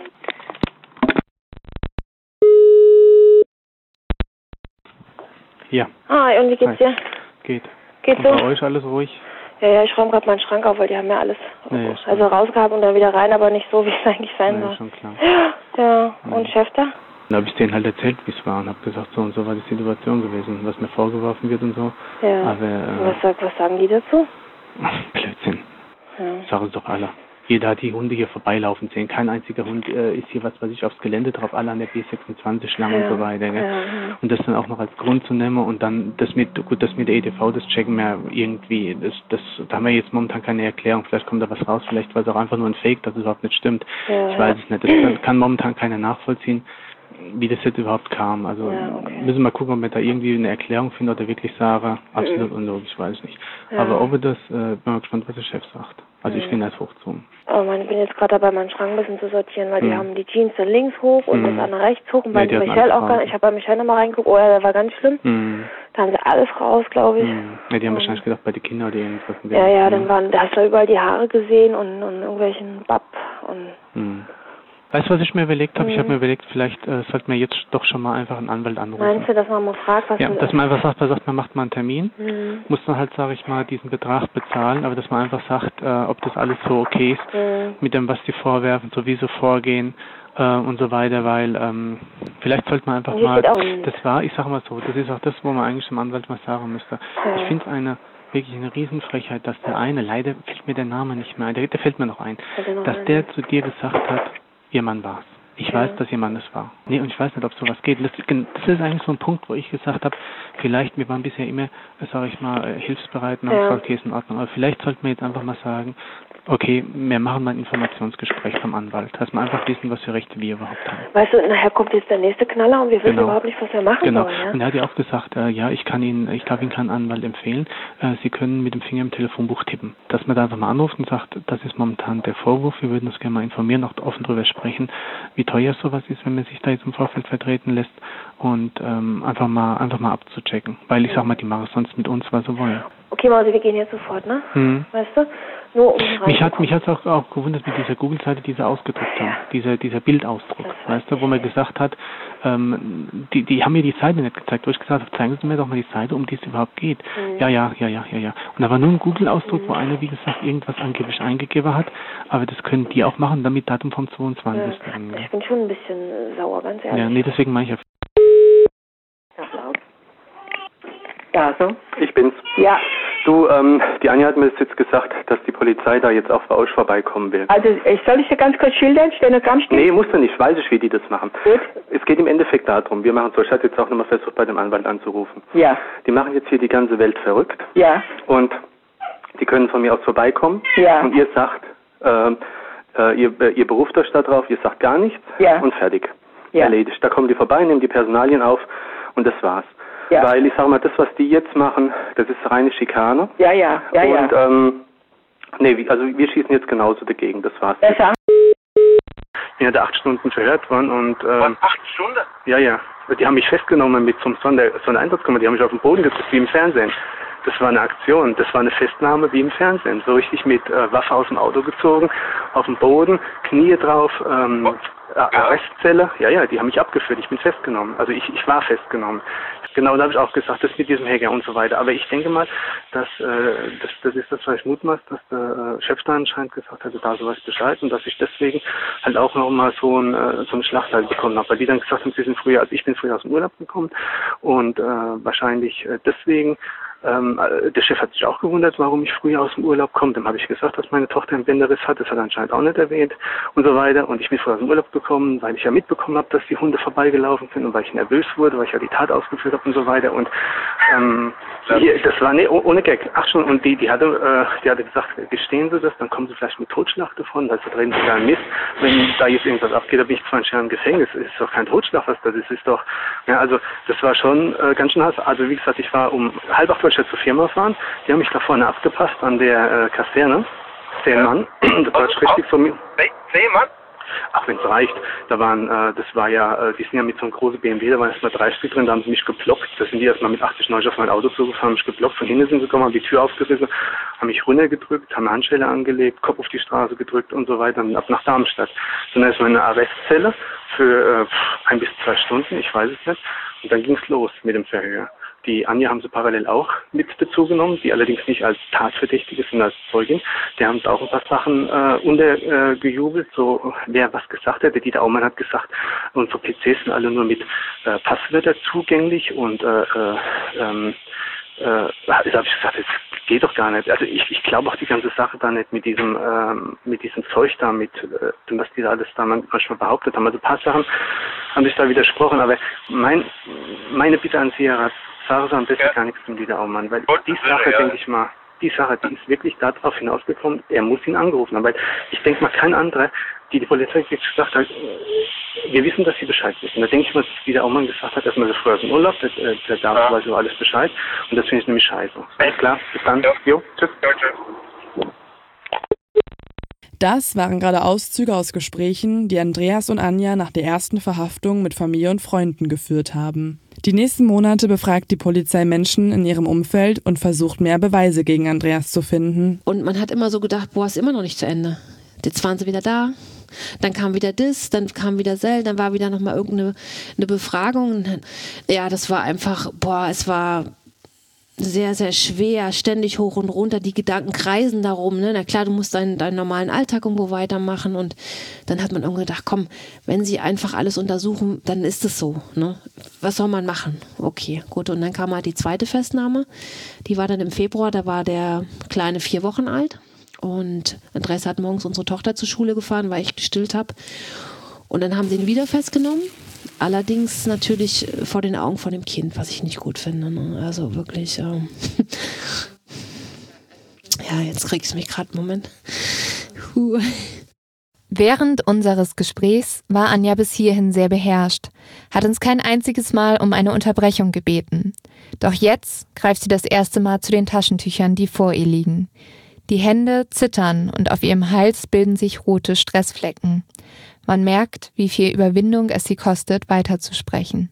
Ja. Hi, und wie geht's dir? Geht. Geht's und so? Bei euch alles ruhig? Ja, ich räume gerade meinen Schrank auf, weil die haben ja alles rausgehabt und dann wieder rein, aber nicht so, wie es eigentlich sein soll. Schon klar. Ja, und Chef da? Da habe ich denen halt erzählt, wie es war und habe gesagt, so und so war die Situation gewesen, was mir vorgeworfen wird und so. Ja. Aber, was sagen die dazu? Blödsinn. Ja. Sagen es doch alle. Jeder hat die Hunde hier vorbeilaufen sehen. Kein einziger Hund ist hier, was weiß ich, aufs Gelände drauf, alle an der B26 lang und so weiter. Gell? Ja. Und das dann auch noch als Grund zu nehmen und dann das mit der EDV, das checken wir irgendwie, da haben wir jetzt momentan keine Erklärung. Vielleicht kommt da was raus, vielleicht war es auch einfach nur ein Fake, dass es überhaupt nicht stimmt. Ja. Ich weiß es nicht. Das kann momentan keiner nachvollziehen, wie das jetzt überhaupt kam. Also müssen wir mal gucken, ob wir da irgendwie eine Erklärung finden oder wirklich sagen, absolut unlogisch, weiß ich nicht. Ja. Aber ob wir das, bin mal gespannt, was der Chef sagt. Also ich finde das hochzogen. Oh Mann, ich bin jetzt gerade dabei, meinen Schrank ein bisschen zu sortieren, weil die haben die Jeans dann links hoch und das andere rechts hoch und bei Michelle auch gar nicht. Ich habe bei Michelle nochmal reingeguckt, oh ja, das war ganz schlimm. Da haben sie alles raus, glaube ich. Ja, die haben wahrscheinlich gedacht, bei den Kindern oder irgendwas. Ja, da hast du überall die Haare gesehen und irgendwelchen Bab und... Weißt du, was ich mir überlegt habe? Ich habe mir überlegt, vielleicht sollten wir jetzt doch schon mal einfach einen Anwalt anrufen. Meinst du, dass man mal fragt, was dass man einfach sagt, man macht mal einen Termin, muss dann halt, sage ich mal, diesen Betrag bezahlen, aber dass man einfach sagt, ob das alles so okay ist, mit dem, was die vorwerfen, sowieso vorgehen und so weiter, weil vielleicht sollte man einfach mal, ich sage mal so, das ist auch das, wo man eigentlich dem Anwalt mal sagen müsste. Ich finde es wirklich eine Riesenfrechheit, dass der eine, leider fällt mir der Name nicht mehr ein, der fällt mir noch ein, dass der zu dir gesagt hat, ihr Mann war's. Ich weiß, dass ihr Mann es war. Nee, und ich weiß nicht, ob sowas geht. Das ist eigentlich so ein Punkt, wo ich gesagt habe, vielleicht, wir waren bisher immer, sage ich mal, hilfsbereit und haben gesagt, okay, ist in Ordnung. Aber vielleicht sollten wir jetzt einfach mal sagen, okay, wir machen mal ein Informationsgespräch vom Anwalt, dass wir einfach wissen, was für Rechte wir überhaupt haben. Weißt du, nachher kommt jetzt der nächste Knaller und wir wissen überhaupt nicht, was wir machen sollen. Ja? Und er hat ja auch gesagt, ich darf Ihnen keinen Anwalt empfehlen. Sie können mit dem Finger im Telefonbuch tippen. Dass man da einfach mal anruft und sagt, das ist momentan der Vorwurf, wir würden uns gerne mal informieren, auch offen darüber sprechen, wie teuer sowas ist, wenn man sich da jetzt im Vorfeld vertreten lässt und einfach mal abzuchecken. Weil ich sag mal, die machen es sonst mit uns, was sie wollen. Okay, Mausi, wir gehen jetzt sofort, ne? Weißt du? Nur um mich hat's auch gewundert mit dieser Google-Seite, die sie ausgedruckt haben, dieser Bildausdruck, weißt du, wo man gesagt hat, die haben mir die Seite nicht gezeigt, wo ich gesagt habe, zeigen Sie mir doch mal die Seite, um die es überhaupt geht. Ja. Und da war nur ein Google-Ausdruck, wo einer, wie gesagt, irgendwas angeblich eingegeben hat, aber das können die auch machen, damit Datum vom 22. Ja, ich bin schon ein bisschen sauer, ganz ehrlich. Ja, nee, deswegen meine ich ja. Ja, so. Ich bin's. Ja. Du, die Anja hat mir jetzt gesagt, dass die Polizei da jetzt auch bei euch vorbeikommen will. Also, soll ich dir ganz kurz schildern? Stenogramm stehen? Nee, musst du nicht. Weiß ich, wie die das machen. Gut. Es geht im Endeffekt darum, wir machen so, ich hatte jetzt auch nochmal versucht, bei dem Anwalt anzurufen. Ja. Die machen jetzt hier die ganze Welt verrückt. Ja. Und die können von mir aus vorbeikommen. Ja. Und ihr sagt, ihr beruft euch da drauf, ihr sagt gar nichts. Ja. Und fertig. Ja. Erledigt. Da kommen die vorbei, nehmen die Personalien auf und das war's. Ja. Weil ich sag mal, das, was die jetzt machen, das ist reine Schikane. Ja. Und, also wir schießen jetzt genauso dagegen, das war's. Besser. Ich bin ja da 8 Stunden verhört worden und... 8 Stunden? Ja. Die haben mich festgenommen mit zum Sondereinsatzkommando, die haben mich auf den Boden gedrückt, wie im Fernsehen. Das war eine Aktion, das war eine Festnahme wie im Fernsehen. So richtig mit Waffe aus dem Auto gezogen, auf dem Boden, Knie drauf, Arrestzelle. Ja, die haben mich abgeführt, ich bin festgenommen. Also ich war festgenommen. Genau, da habe ich auch gesagt, das mit diesem Hacker und so weiter. Aber ich denke mal, dass das ist das, was ich mutmaß, dass der Chef da anscheinend gesagt hatte, da sowas Bescheid und dass ich deswegen halt auch nochmal so einen Schlachtteil bekommen habe. Weil die dann gesagt haben, ich bin früher aus dem Urlaub gekommen und wahrscheinlich deswegen Der Chef hat sich auch gewundert, warum ich früher aus dem Urlaub komme. Dem habe ich gesagt, dass meine Tochter einen Bänderriss hat. Das hat er anscheinend auch nicht erwähnt und so weiter. Und ich bin früher aus dem Urlaub gekommen, weil ich ja mitbekommen habe, dass die Hunde vorbeigelaufen sind und weil ich nervös wurde, weil ich ja die Tat ausgeführt habe und so weiter. Und das war ohne Gag. Ach schon, und die hatte gesagt, gestehen Sie das, dann kommen Sie vielleicht mit Totschlag davon, also reden Sie gar Mist. Wenn da jetzt irgendwas abgeht, da bin ich 20 Jahre im Gefängnis. Es ist doch kein Totschlag, was das ist. Ist doch, ja, also das war schon ganz schön Hass. Also wie gesagt, ich war um 7:30 wollte ich zur Firma fahren. Die haben mich da vorne abgepasst an der Kaserne. 10 Mann. Das war richtig von mir. 10 Mann? Ach, wenn es reicht. Da waren, das war ja, die sind ja mit so einem großen BMW, da waren erstmal 3 Stück drin, da haben sie mich geblockt. Da sind die erstmal mit 80, 90 auf mein Auto zugefahren, mich geblockt. Von hinten sind sie gekommen, haben die Tür aufgerissen, haben mich runtergedrückt, haben eine Handschelle angelegt, Kopf auf die Straße gedrückt und so weiter und ab nach Darmstadt. Dann ist meine Arrestzelle für 1 bis 2 Stunden, ich weiß es nicht. Und dann ging es los mit dem Verhör. Die Anja haben sie parallel auch mit dazu genommen, die allerdings nicht als Tatverdächtige, sondern als Zeugin. Die haben auch ein paar Sachen untergejubelt, so wer was gesagt hat. Der Dieter Aumann hat gesagt, unsere PCs sind alle nur mit Passwörter zugänglich und da habe ich gesagt, das geht doch gar nicht. Also ich glaube auch die ganze Sache da nicht mit diesem Zeug da, mit was die da alles da manchmal behauptet haben. Also ein paar Sachen haben sich da widersprochen, aber meine Bitte an Sie, Herr Rat, sagen Sie am besten gar nichts zum Dieter Aumann, weil die Sache, denke ich mal, die ist wirklich darauf hinausgekommen, er muss ihn angerufen haben, weil ich denke mal, kein anderer, die Polizei gesagt hat, wir wissen, dass sie Bescheid wissen. Da denke ich mal, dass Dieter Aumann gesagt hat, dass man so früher aus dem Urlaub, der David weiß über alles Bescheid und das finde ich nämlich scheiße. Alles klar, bis dann. Jo, tschüss. Das waren gerade Auszüge aus Gesprächen, die Andreas und Anja nach der ersten Verhaftung mit Familie und Freunden geführt haben. Die nächsten Monate befragt die Polizei Menschen in ihrem Umfeld und versucht mehr Beweise gegen Andreas zu finden. Und man hat immer so gedacht, boah, ist immer noch nicht zu Ende. Jetzt waren sie wieder da, dann kam wieder das, dann kam wieder dann war wieder nochmal irgendeine Befragung. Ja, das war einfach, es war sehr, sehr schwer, ständig hoch und runter, die Gedanken kreisen darum, ne? Na klar, du musst deinen normalen Alltag irgendwo weitermachen und dann hat man irgendwie gedacht, komm, wenn sie einfach alles untersuchen, dann ist es so, ne? Was soll man machen? Okay, gut, und dann kam halt die zweite Festnahme, die war dann im Februar, da war der Kleine 4 Wochen alt und Andreas hat morgens unsere Tochter zur Schule gefahren, weil ich gestillt habe und dann haben sie ihn wieder festgenommen. Allerdings natürlich vor den Augen von dem Kind, was ich nicht gut finde. Ne? Also wirklich, ja, jetzt kriegst du mich gerade einen Moment. Während unseres Gesprächs war Anja bis hierhin sehr beherrscht, hat uns kein einziges Mal um eine Unterbrechung gebeten. Doch jetzt greift sie das erste Mal zu den Taschentüchern, die vor ihr liegen. Die Hände zittern und auf ihrem Hals bilden sich rote Stressflecken. Man merkt, wie viel Überwindung es sie kostet, weiterzusprechen.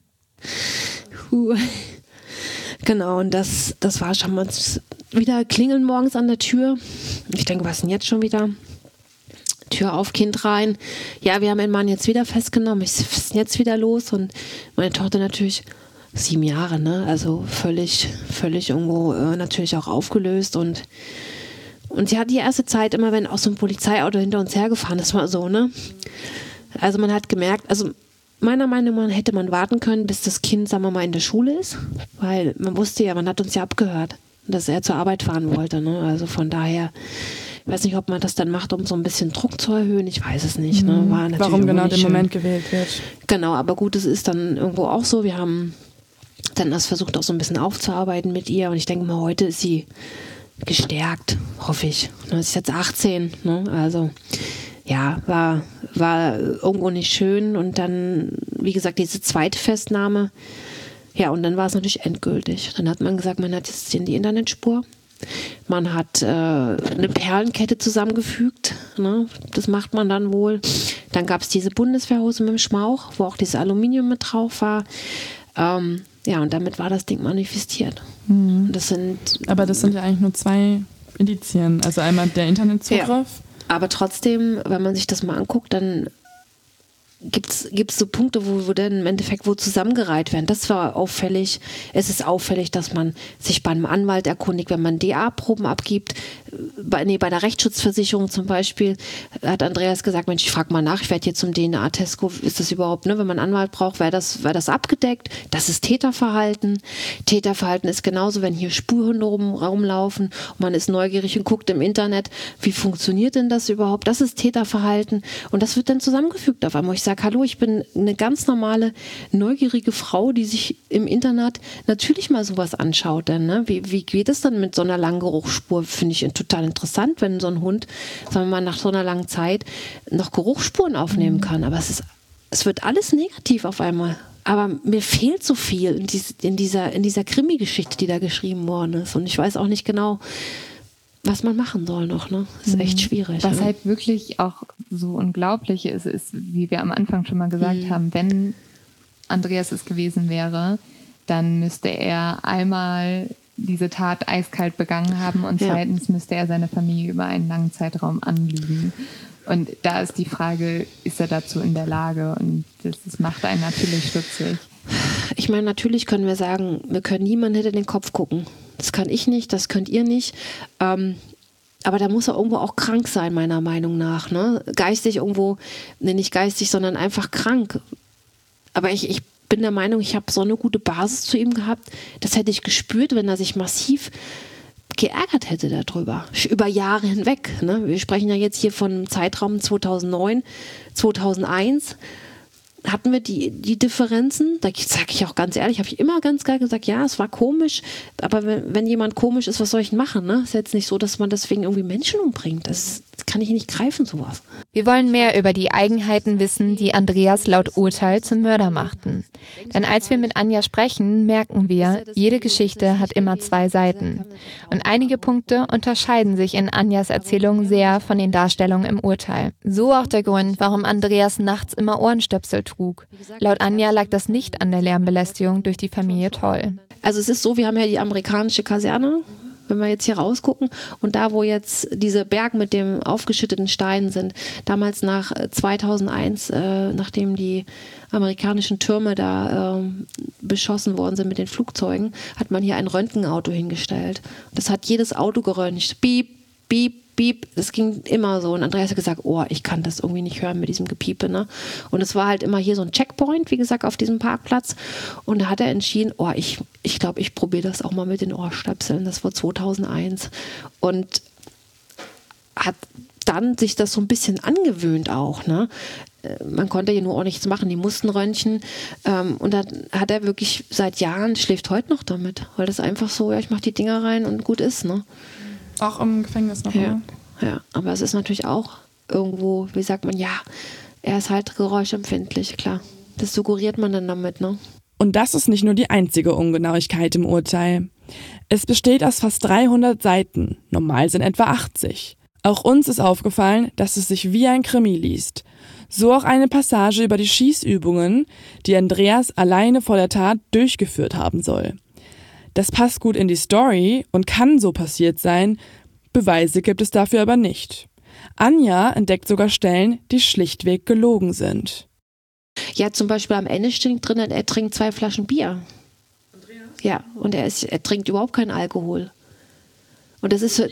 Genau, und das war schon mal wieder klingeln morgens an der Tür. Ich denke, was ist denn jetzt schon wieder? Tür auf, Kind rein. Ja, wir haben den Mann jetzt wieder festgenommen. Was ist denn jetzt wieder los? Und meine Tochter natürlich 7 Jahre, ne? Also völlig irgendwo natürlich auch aufgelöst und sie hat die erste Zeit immer, wenn auch so ein Polizeiauto hinter uns hergefahren ist, war so, ne? Also man hat gemerkt, also meiner Meinung nach hätte man warten können, bis das Kind, sagen wir mal, in der Schule ist, weil man wusste ja, man hat uns ja abgehört, dass er zur Arbeit fahren wollte, ne? Also von daher, ich weiß nicht, ob man das dann macht, um so ein bisschen Druck zu erhöhen, ich weiß es nicht, ne? War natürlich warum genau der schön. Moment gewählt wird. Genau, aber gut, es ist dann irgendwo auch so, wir haben dann das versucht auch so ein bisschen aufzuarbeiten mit ihr und ich denke mal, heute ist sie gestärkt, hoffe ich. Sie ist jetzt 18, ne? Also ja, war irgendwo nicht schön und dann, wie gesagt, diese zweite Festnahme, ja, und dann war es natürlich endgültig. Dann hat man gesagt, man hat jetzt die Internetspur, man hat eine Perlenkette zusammengefügt, ne? Das macht man dann wohl. Dann gab es diese Bundeswehrhose mit dem Schmauch, wo auch dieses Aluminium mit drauf war. Ja, und damit war das Ding manifestiert. Mhm. Das sind ja eigentlich nur 2 Indizien. Also einmal der Internetzugriff. Ja. Aber trotzdem, wenn man sich das mal anguckt, dann gibt's so Punkte, wo dann im Endeffekt zusammengereiht werden. Das war auffällig. Es ist auffällig, dass man sich beim Anwalt erkundigt, wenn man DA-Proben abgibt. Bei der Rechtsschutzversicherung zum Beispiel hat Andreas gesagt, Mensch, ich frage mal nach, ich werde jetzt zum DNA-Test, ist das überhaupt, ne, wenn man einen Anwalt braucht, wäre das abgedeckt? Das ist Täterverhalten. Täterverhalten ist genauso, wenn hier Spurhunde rumlaufen und man ist neugierig und guckt im Internet, wie funktioniert denn das überhaupt? Das ist Täterverhalten und das wird dann zusammengefügt auf einmal. Ich sage, hallo, ich bin eine ganz normale, neugierige Frau, die sich im Internet natürlich mal sowas anschaut. Dann, ne? Wie geht es dann mit so einer langen Geruchsspur? Finde ich total interessant, wenn so ein Hund, sagen wir mal, nach so einer langen Zeit noch Geruchsspuren aufnehmen kann. Aber es wird alles negativ auf einmal. Aber mir fehlt so viel in dieser Krimi-Geschichte, die da geschrieben worden ist. Und ich weiß auch nicht genau, was man machen soll noch, ne? Das ist echt schwierig. Was halt wirklich auch so unglaublich ist, wie wir am Anfang schon mal gesagt haben, wenn Andreas es gewesen wäre, dann müsste er einmal diese Tat eiskalt begangen haben und zweitens müsste er seine Familie über einen langen Zeitraum anlügen. Und da ist die Frage, ist er dazu in der Lage? Und das macht einen natürlich stutzig. Ich meine, natürlich können wir sagen, wir können niemanden hinter den Kopf gucken. Das kann ich nicht, das könnt ihr nicht. Aber da muss er irgendwo auch krank sein, meiner Meinung nach. Ne? Geistig irgendwo, nicht geistig, sondern einfach krank. Aber ich bin der Meinung, ich habe so eine gute Basis zu ihm gehabt. Das hätte ich gespürt, wenn er sich massiv geärgert hätte darüber. Über Jahre hinweg. Ne? Wir sprechen ja jetzt hier von einem Zeitraum 2009, 2001. Hatten wir die Differenzen, da sage ich auch ganz ehrlich, habe ich immer ganz klar gesagt, ja, es war komisch, aber wenn jemand komisch ist, was soll ich denn machen? Ne? Ist jetzt nicht so, dass man deswegen irgendwie Menschen umbringt. Das kann ich nicht greifen, sowas. Wir wollen mehr über die Eigenheiten wissen, die Andreas laut Urteil zum Mörder machten. Denn als wir mit Anja sprechen, merken wir, jede Geschichte hat immer zwei Seiten. Und einige Punkte unterscheiden sich in Anjas Erzählung sehr von den Darstellungen im Urteil. So auch der Grund, warum Andreas nachts immer Ohrenstöpsel trug. Laut Anja lag das nicht an der Lärmbelästigung durch die Familie Toll. Also es ist so, wir haben ja die amerikanische Kaserne, wenn wir jetzt hier rausgucken, und da, wo jetzt diese Berge mit dem aufgeschütteten Steinen sind, damals nach 2001, nachdem die amerikanischen Türme da beschossen worden sind mit den Flugzeugen, hat man hier ein Röntgenauto hingestellt. Das hat jedes Auto geröntgt. Piep, piep, piep. Das ging immer so. Und Andreas hat gesagt, oh, ich kann das irgendwie nicht hören mit diesem Gepiepe. Ne? Und es war halt immer hier so ein Checkpoint, wie gesagt, auf diesem Parkplatz. Und da hat er entschieden, oh, ich glaube, ich probiere das auch mal mit den Ohrstöpseln. Das war 2001. Und hat dann sich das so ein bisschen angewöhnt auch, ne? Man konnte ja nur auch nichts machen, die mussten röntgen. Und dann hat er wirklich seit Jahren, schläft heute noch damit, weil das einfach so, ja, ich mache die Dinger rein und gut ist, ne? Auch im Gefängnis noch, ja. Ja, aber es ist natürlich auch irgendwo, wie sagt man, ja, er ist halt geräuschempfindlich, klar. Das suggeriert man dann damit, ne? Und das ist nicht nur die einzige Ungenauigkeit im Urteil. Es besteht aus fast 300 Seiten, normal sind etwa 80. Auch uns ist aufgefallen, dass es sich wie ein Krimi liest. So auch eine Passage über die Schießübungen, die Andreas alleine vor der Tat durchgeführt haben soll. Das passt gut in die Story und kann so passiert sein, Beweise gibt es dafür aber nicht. Anja entdeckt sogar Stellen, die schlichtweg gelogen sind. Ja, zum Beispiel am Ende steht drin, er trinkt 2 Flaschen Bier. Andreas? Ja, und er trinkt überhaupt keinen Alkohol. Und das ist so,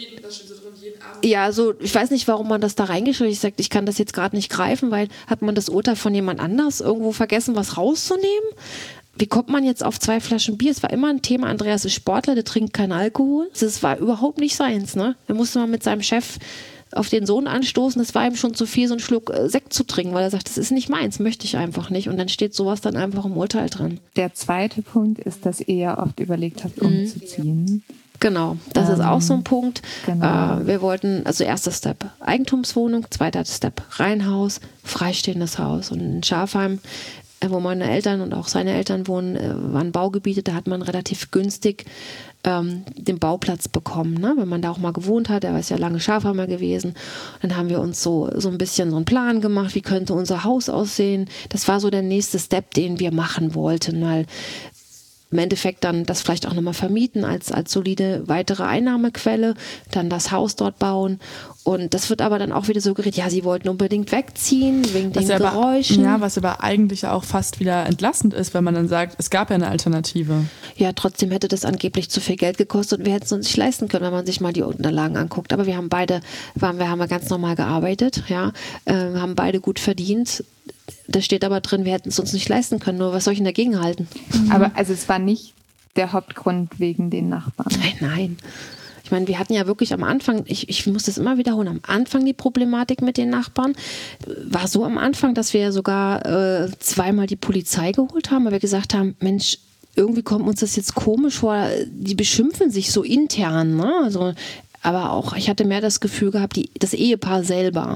ja, so, ich weiß nicht, warum man das da reingeschrieben hat. Ich sage, ich kann das jetzt gerade nicht greifen, weil hat man das Urteil von jemand anders irgendwo vergessen, was rauszunehmen? Wie kommt man jetzt auf 2 Flaschen Bier? Es war immer ein Thema, Andreas ist Sportler, der trinkt keinen Alkohol. Das war überhaupt nicht seins, ne? Er musste mal mit seinem Chef auf den Sohn anstoßen, das war ihm schon zu viel, so einen Schluck Sekt zu trinken, weil er sagt, das ist nicht meins, möchte ich einfach nicht. Und dann steht sowas dann einfach im Urteil drin. Der zweite Punkt ist, dass ihr ja oft überlegt habt, umzuziehen. Genau, das ist auch so ein Punkt. Genau. Wir wollten, also erster Step Eigentumswohnung, zweiter Step Reihenhaus, freistehendes Haus. Und in Schafheim, wo meine Eltern und auch seine Eltern wohnen, waren Baugebiete, da hat man relativ günstig den Bauplatz bekommen, ne? Wenn man da auch mal gewohnt hat, er ist ja lange Schafheimer gewesen, dann haben wir uns so ein bisschen so einen Plan gemacht, wie könnte unser Haus aussehen. Das war so der nächste Step, den wir machen wollten, weil im Endeffekt dann das vielleicht auch nochmal vermieten als solide weitere Einnahmequelle, dann das Haus dort bauen. Und das wird aber dann auch wieder so geredet, ja, sie wollten unbedingt wegziehen wegen den Geräuschen. Was aber eigentlich auch fast wieder entlastend ist, wenn man dann sagt, es gab ja eine Alternative. Ja, trotzdem hätte das angeblich zu viel Geld gekostet und wir hätten es uns nicht leisten können, wenn man sich mal die Unterlagen anguckt. Aber wir haben ganz normal gearbeitet, ja, haben beide gut verdient. Da steht aber drin, wir hätten es uns nicht leisten können. Nur was soll ich denn dagegen halten? Aber also es war nicht der Hauptgrund wegen den Nachbarn. Nein. Ich meine, wir hatten ja wirklich am Anfang, ich muss das immer wiederholen, am Anfang die Problematik mit den Nachbarn war so am Anfang, dass wir ja sogar zweimal die Polizei geholt haben, weil wir gesagt haben, Mensch, irgendwie kommt uns das jetzt komisch vor, die beschimpfen sich so intern, ne? Also, aber auch, ich hatte mehr das Gefühl gehabt, das Ehepaar selber.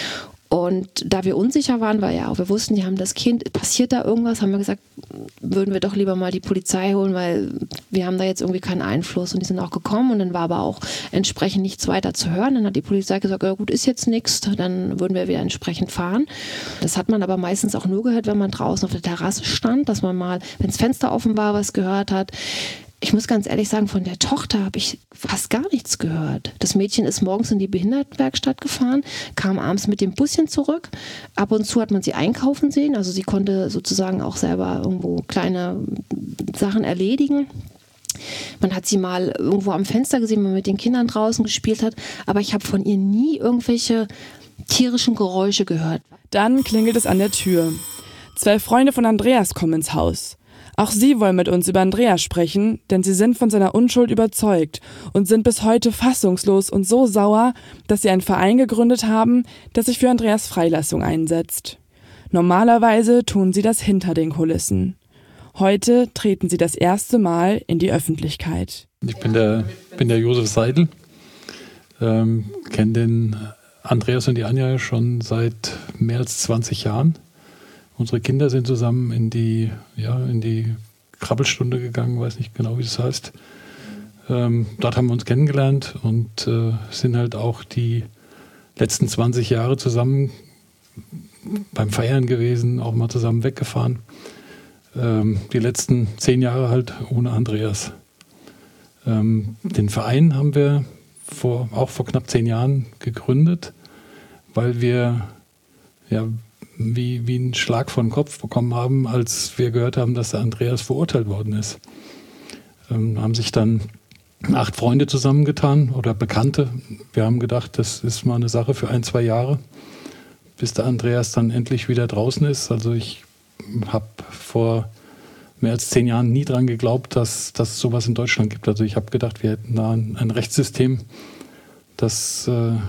Und da wir unsicher waren, weil ja auch wir wussten, die haben das Kind, passiert da irgendwas, haben wir gesagt, würden wir doch lieber mal die Polizei holen, weil wir haben da jetzt irgendwie keinen Einfluss. Und die sind auch gekommen und dann war aber auch entsprechend nichts weiter zu hören. Dann hat die Polizei gesagt, ja gut, ist jetzt nichts, dann würden wir wieder entsprechend fahren. Das hat man aber meistens auch nur gehört, wenn man draußen auf der Terrasse stand, dass man mal, wenn das Fenster offen war, was gehört hat. Ich muss ganz ehrlich sagen, von der Tochter habe ich fast gar nichts gehört. Das Mädchen ist morgens in die Behindertenwerkstatt gefahren, kam abends mit dem Buschen zurück. Ab und zu hat man sie einkaufen sehen. Also sie konnte sozusagen auch selber irgendwo kleine Sachen erledigen. Man hat sie mal irgendwo am Fenster gesehen, wenn man mit den Kindern draußen gespielt hat. Aber ich habe von ihr nie irgendwelche tierischen Geräusche gehört. Dann klingelt es an der Tür. 2 Freunde von Andreas kommen ins Haus. Auch sie wollen mit uns über Andreas sprechen, denn sie sind von seiner Unschuld überzeugt und sind bis heute fassungslos und so sauer, dass sie einen Verein gegründet haben, der sich für Andreas Freilassung einsetzt. Normalerweise tun sie das hinter den Kulissen. Heute treten sie das erste Mal in die Öffentlichkeit. Ich bin der Josef Seidel, kenne den Andreas und die Anja schon seit mehr als 20 Jahren. Unsere Kinder sind zusammen in die Krabbelstunde gegangen, weiß nicht genau, wie das heißt. Dort haben wir uns kennengelernt und sind halt auch die letzten 20 Jahre zusammen beim Feiern gewesen, auch mal zusammen weggefahren. Die letzten 10 Jahre halt ohne Andreas. Den Verein haben wir vor knapp 10 Jahren gegründet, weil wir wie einen Schlag vor den Kopf bekommen haben, als wir gehört haben, dass der Andreas verurteilt worden ist. Haben sich dann 8 Freunde zusammengetan oder Bekannte. Wir haben gedacht, das ist mal eine Sache für 1-2 Jahre, bis der Andreas dann endlich wieder draußen ist. Also ich habe vor mehr als 10 Jahren nie dran geglaubt, dass es sowas in Deutschland gibt. Also ich habe gedacht, wir hätten da ein Rechtssystem, das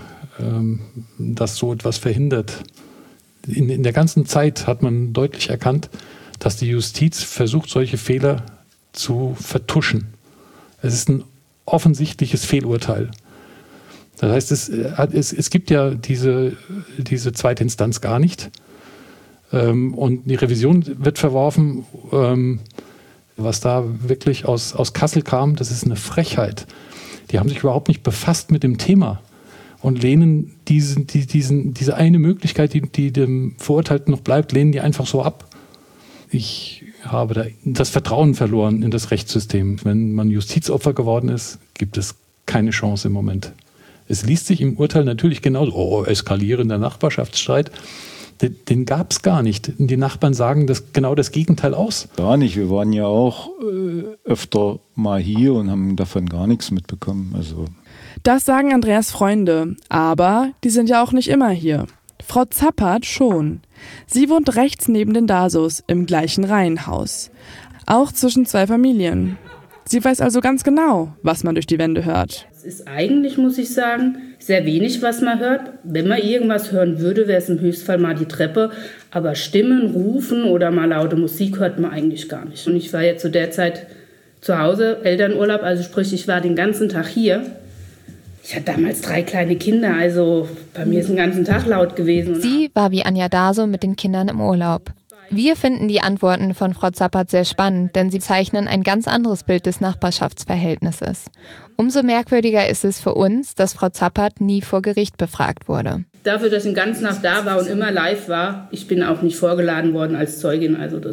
so etwas verhindert. In der ganzen Zeit hat man deutlich erkannt, dass die Justiz versucht, solche Fehler zu vertuschen. Es ist ein offensichtliches Fehlurteil. Das heißt, es gibt ja diese zweite Instanz gar nicht. Und die Revision wird verworfen. Was da wirklich aus Kassel kam, das ist eine Frechheit. Die haben sich überhaupt nicht befasst mit dem Thema und lehnen diese eine Möglichkeit, die dem Verurteilten noch bleibt, lehnen die einfach so ab. Ich habe da das Vertrauen verloren in das Rechtssystem. Wenn man Justizopfer geworden ist, gibt es keine Chance im Moment. Es liest sich im Urteil natürlich genauso, eskalierender Nachbarschaftsstreit. Den gab es gar nicht. Die Nachbarn sagen genau das Gegenteil aus. Gar nicht. Wir waren ja auch öfter mal hier und haben davon gar nichts mitbekommen. Also das sagen Andreas Freunde, aber die sind ja auch nicht immer hier. Frau Zappert schon. Sie wohnt rechts neben den Dasos im gleichen Reihenhaus. Auch zwischen 2 Familien. Sie weiß also ganz genau, was man durch die Wände hört. Es ist eigentlich, muss ich sagen, sehr wenig, was man hört. Wenn man irgendwas hören würde, wäre es im Höchstfall mal die Treppe. Aber Stimmen, Rufen oder mal laute Musik hört man eigentlich gar nicht. Und ich war jetzt zu der Zeit zu Hause, Elternurlaub, also sprich, ich war den ganzen Tag hier. Ich hatte damals 3 kleine Kinder, also bei mir ist den ganzen Tag laut gewesen. Sie war wie Anja Daso mit den Kindern im Urlaub. Wir finden die Antworten von Frau Zappert sehr spannend, denn sie zeichnen ein ganz anderes Bild des Nachbarschaftsverhältnisses. Umso merkwürdiger ist es für uns, dass Frau Zappert nie vor Gericht befragt wurde. Dafür, dass ich den ganzen Tag da war und immer live war, ich bin auch nicht vorgeladen worden als Zeugin, also das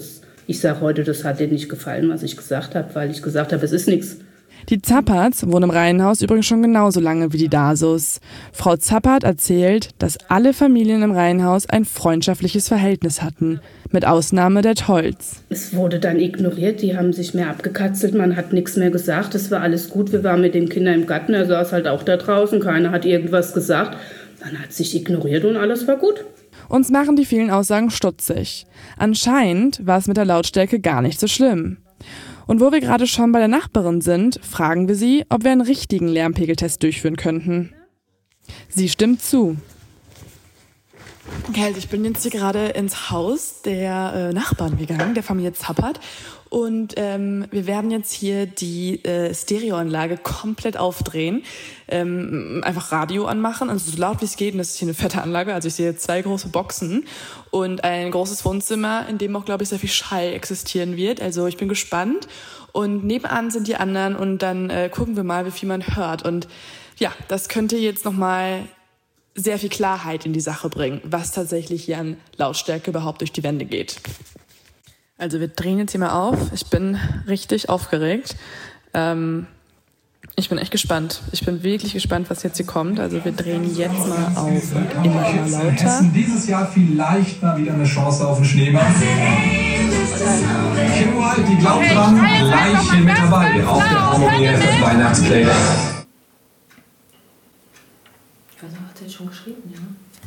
Ich sage heute, das hat denen nicht gefallen, was ich gesagt habe, weil ich gesagt habe, es ist nichts. Die Zapperts wohnen im Reihenhaus übrigens schon genauso lange wie die Dasos. Frau Zappert erzählt, dass alle Familien im Reihenhaus ein freundschaftliches Verhältnis hatten, mit Ausnahme der Tolls. Es wurde dann ignoriert, die haben sich mehr abgekatzelt, man hat nichts mehr gesagt, es war alles gut, wir waren mit den Kindern im Garten, er saß halt auch da draußen, keiner hat irgendwas gesagt, man hat sich ignoriert und alles war gut. Uns machen die vielen Aussagen stutzig. Anscheinend war es mit der Lautstärke gar nicht so schlimm. Und wo wir gerade schon bei der Nachbarin sind, fragen wir sie, ob wir einen richtigen Lärmpegeltest durchführen könnten. Sie stimmt zu. Okay, also ich bin jetzt hier gerade ins Haus der Nachbarn gegangen, der Familie Zappert. Und wir werden jetzt hier die Stereoanlage komplett aufdrehen. Einfach Radio anmachen, also so laut wie es geht. Und das ist hier eine fette Anlage. Also ich sehe 2 große Boxen und ein großes Wohnzimmer, in dem auch, glaube ich, sehr viel Schall existieren wird. Also ich bin gespannt. Und nebenan sind die anderen und dann gucken wir mal, wie viel man hört. Und ja, das könnte jetzt nochmal sehr viel Klarheit in die Sache bringen, was tatsächlich hier an Lautstärke überhaupt durch die Wände geht. Also wir drehen jetzt hier mal auf. Ich bin richtig aufgeregt. Ich bin echt gespannt. Ich bin wirklich gespannt, was jetzt hier kommt. Also wir drehen jetzt mal auf und immer lauter. Dieses Jahr vielleicht mal wieder eine Chance auf den Schneemann. Kim, die glaubt dran, gleich hier mit dabei auf der Harmonie Weihnachtsplaylist. Also hat er schon geschrieben, ja?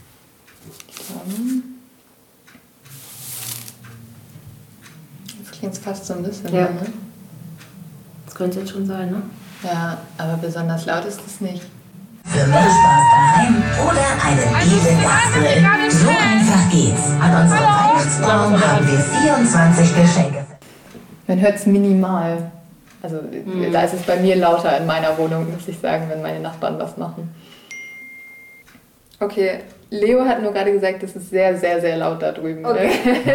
Das klingt fast so ein bisschen, ja. Ne? Das könnte jetzt schon sein, ne? Ja, aber besonders laut ist es nicht. Für mehr Spaß daheim oder einen Diesel-Gasgrill. So einfach geht's. An unserem Weihnachtsbaum haben wir 24 Geschenke. Man hört es minimal. Also da ist es bei mir lauter in meiner Wohnung, muss ich sagen, wenn meine Nachbarn was machen. Okay, Leo hat nur gerade gesagt, das ist sehr, sehr, sehr laut da drüben. Okay.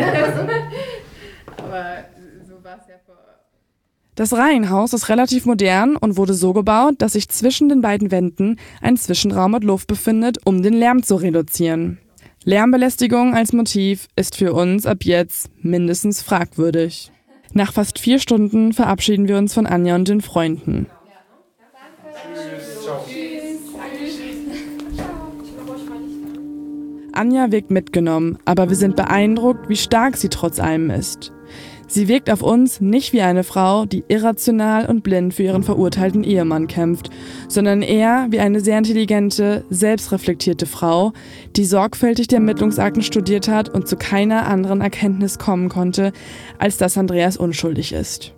Aber so war es ja vor. Das Reihenhaus ist relativ modern und wurde so gebaut, dass sich zwischen den beiden Wänden ein Zwischenraum mit Luft befindet, um den Lärm zu reduzieren. Lärmbelästigung als Motiv ist für uns ab jetzt mindestens fragwürdig. Nach fast 4 Stunden verabschieden wir uns von Anja und den Freunden. Anja wirkt mitgenommen, aber wir sind beeindruckt, wie stark sie trotz allem ist. Sie wirkt auf uns nicht wie eine Frau, die irrational und blind für ihren verurteilten Ehemann kämpft, sondern eher wie eine sehr intelligente, selbstreflektierte Frau, die sorgfältig die Ermittlungsakten studiert hat und zu keiner anderen Erkenntnis kommen konnte, als dass Andreas unschuldig ist.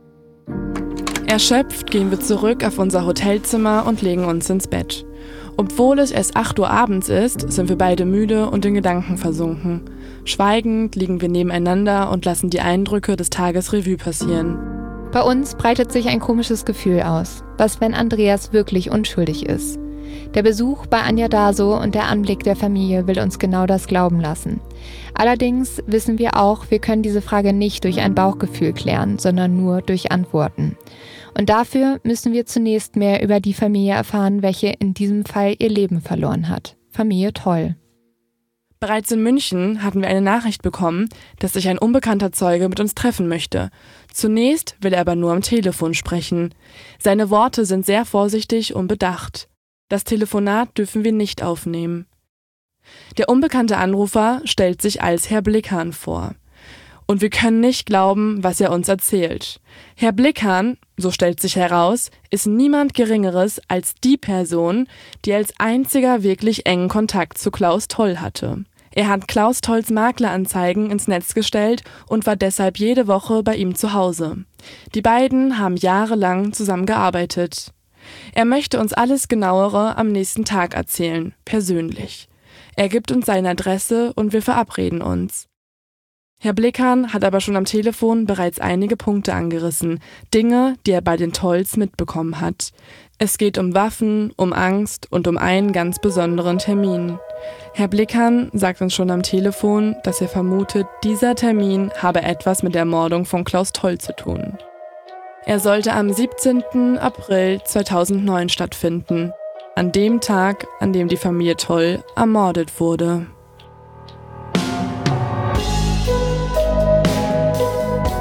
Erschöpft gehen wir zurück auf unser Hotelzimmer und legen uns ins Bett. Obwohl es erst 8 Uhr abends ist, sind wir beide müde und in Gedanken versunken. Schweigend liegen wir nebeneinander und lassen die Eindrücke des Tages Revue passieren. Bei uns breitet sich ein komisches Gefühl aus. Was, wenn Andreas wirklich unschuldig ist? Der Besuch bei Anja Daso und der Anblick der Familie will uns genau das glauben lassen. Allerdings wissen wir auch, wir können diese Frage nicht durch ein Bauchgefühl klären, sondern nur durch Antworten. Und dafür müssen wir zunächst mehr über die Familie erfahren, welche in diesem Fall ihr Leben verloren hat. Familie Toll. Bereits in München hatten wir eine Nachricht bekommen, dass sich ein unbekannter Zeuge mit uns treffen möchte. Zunächst will er aber nur am Telefon sprechen. Seine Worte sind sehr vorsichtig und bedacht. Das Telefonat dürfen wir nicht aufnehmen. Der unbekannte Anrufer stellt sich als Herr Blickhahn vor. Und wir können nicht glauben, was er uns erzählt. Herr Blickhahn, so stellt sich heraus, ist niemand Geringeres als die Person, die als einziger wirklich engen Kontakt zu Klaus Toll hatte. Er hat Klaus Tolls Makleranzeigen ins Netz gestellt und war deshalb jede Woche bei ihm zu Hause. Die beiden haben jahrelang zusammengearbeitet. Er möchte uns alles Genauere am nächsten Tag erzählen, persönlich. Er gibt uns seine Adresse und wir verabreden uns. Herr Blickhahn hat aber schon am Telefon bereits einige Punkte angerissen, Dinge, die er bei den Tolls mitbekommen hat. Es geht um Waffen, um Angst und um einen ganz besonderen Termin. Herr Blickhahn sagt uns schon am Telefon, dass er vermutet, dieser Termin habe etwas mit der Ermordung von Klaus Toll zu tun. Er sollte am 17. April 2009 stattfinden, an dem Tag, an dem die Familie Toll ermordet wurde.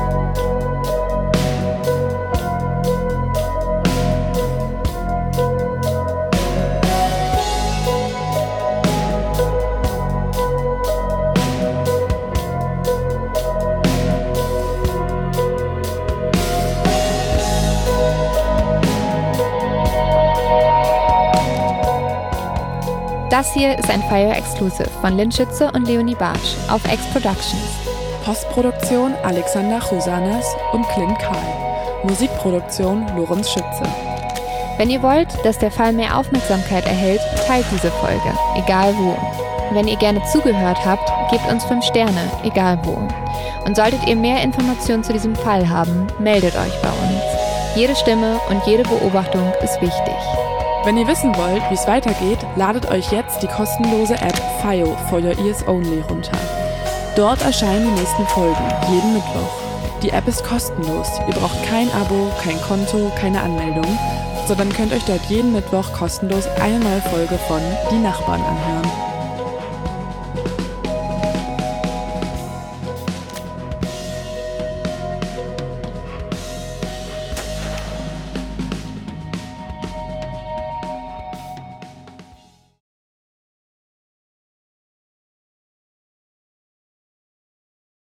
Das hier ist ein FIO Exclusive von Lynn Schütze und Leonie Bartsch auf X Productions. Postproduktion Alexander Chusanas und Clint Karl. Musikproduktion Lorenz Schütze. Wenn ihr wollt, dass der Fall mehr Aufmerksamkeit erhält, teilt diese Folge, egal wo. Wenn ihr gerne zugehört habt, gebt uns 5 Sterne, egal wo. Und solltet ihr mehr Informationen zu diesem Fall haben, meldet euch bei uns. Jede Stimme und jede Beobachtung ist wichtig. Wenn ihr wissen wollt, wie es weitergeht, ladet euch jetzt die kostenlose App FIO for Your Ears Only runter. Dort erscheinen die nächsten Folgen, jeden Mittwoch. Die App ist kostenlos, ihr braucht kein Abo, kein Konto, keine Anmeldung, sondern könnt euch dort jeden Mittwoch kostenlos eine neue Folge von Die Nachbarn anhören.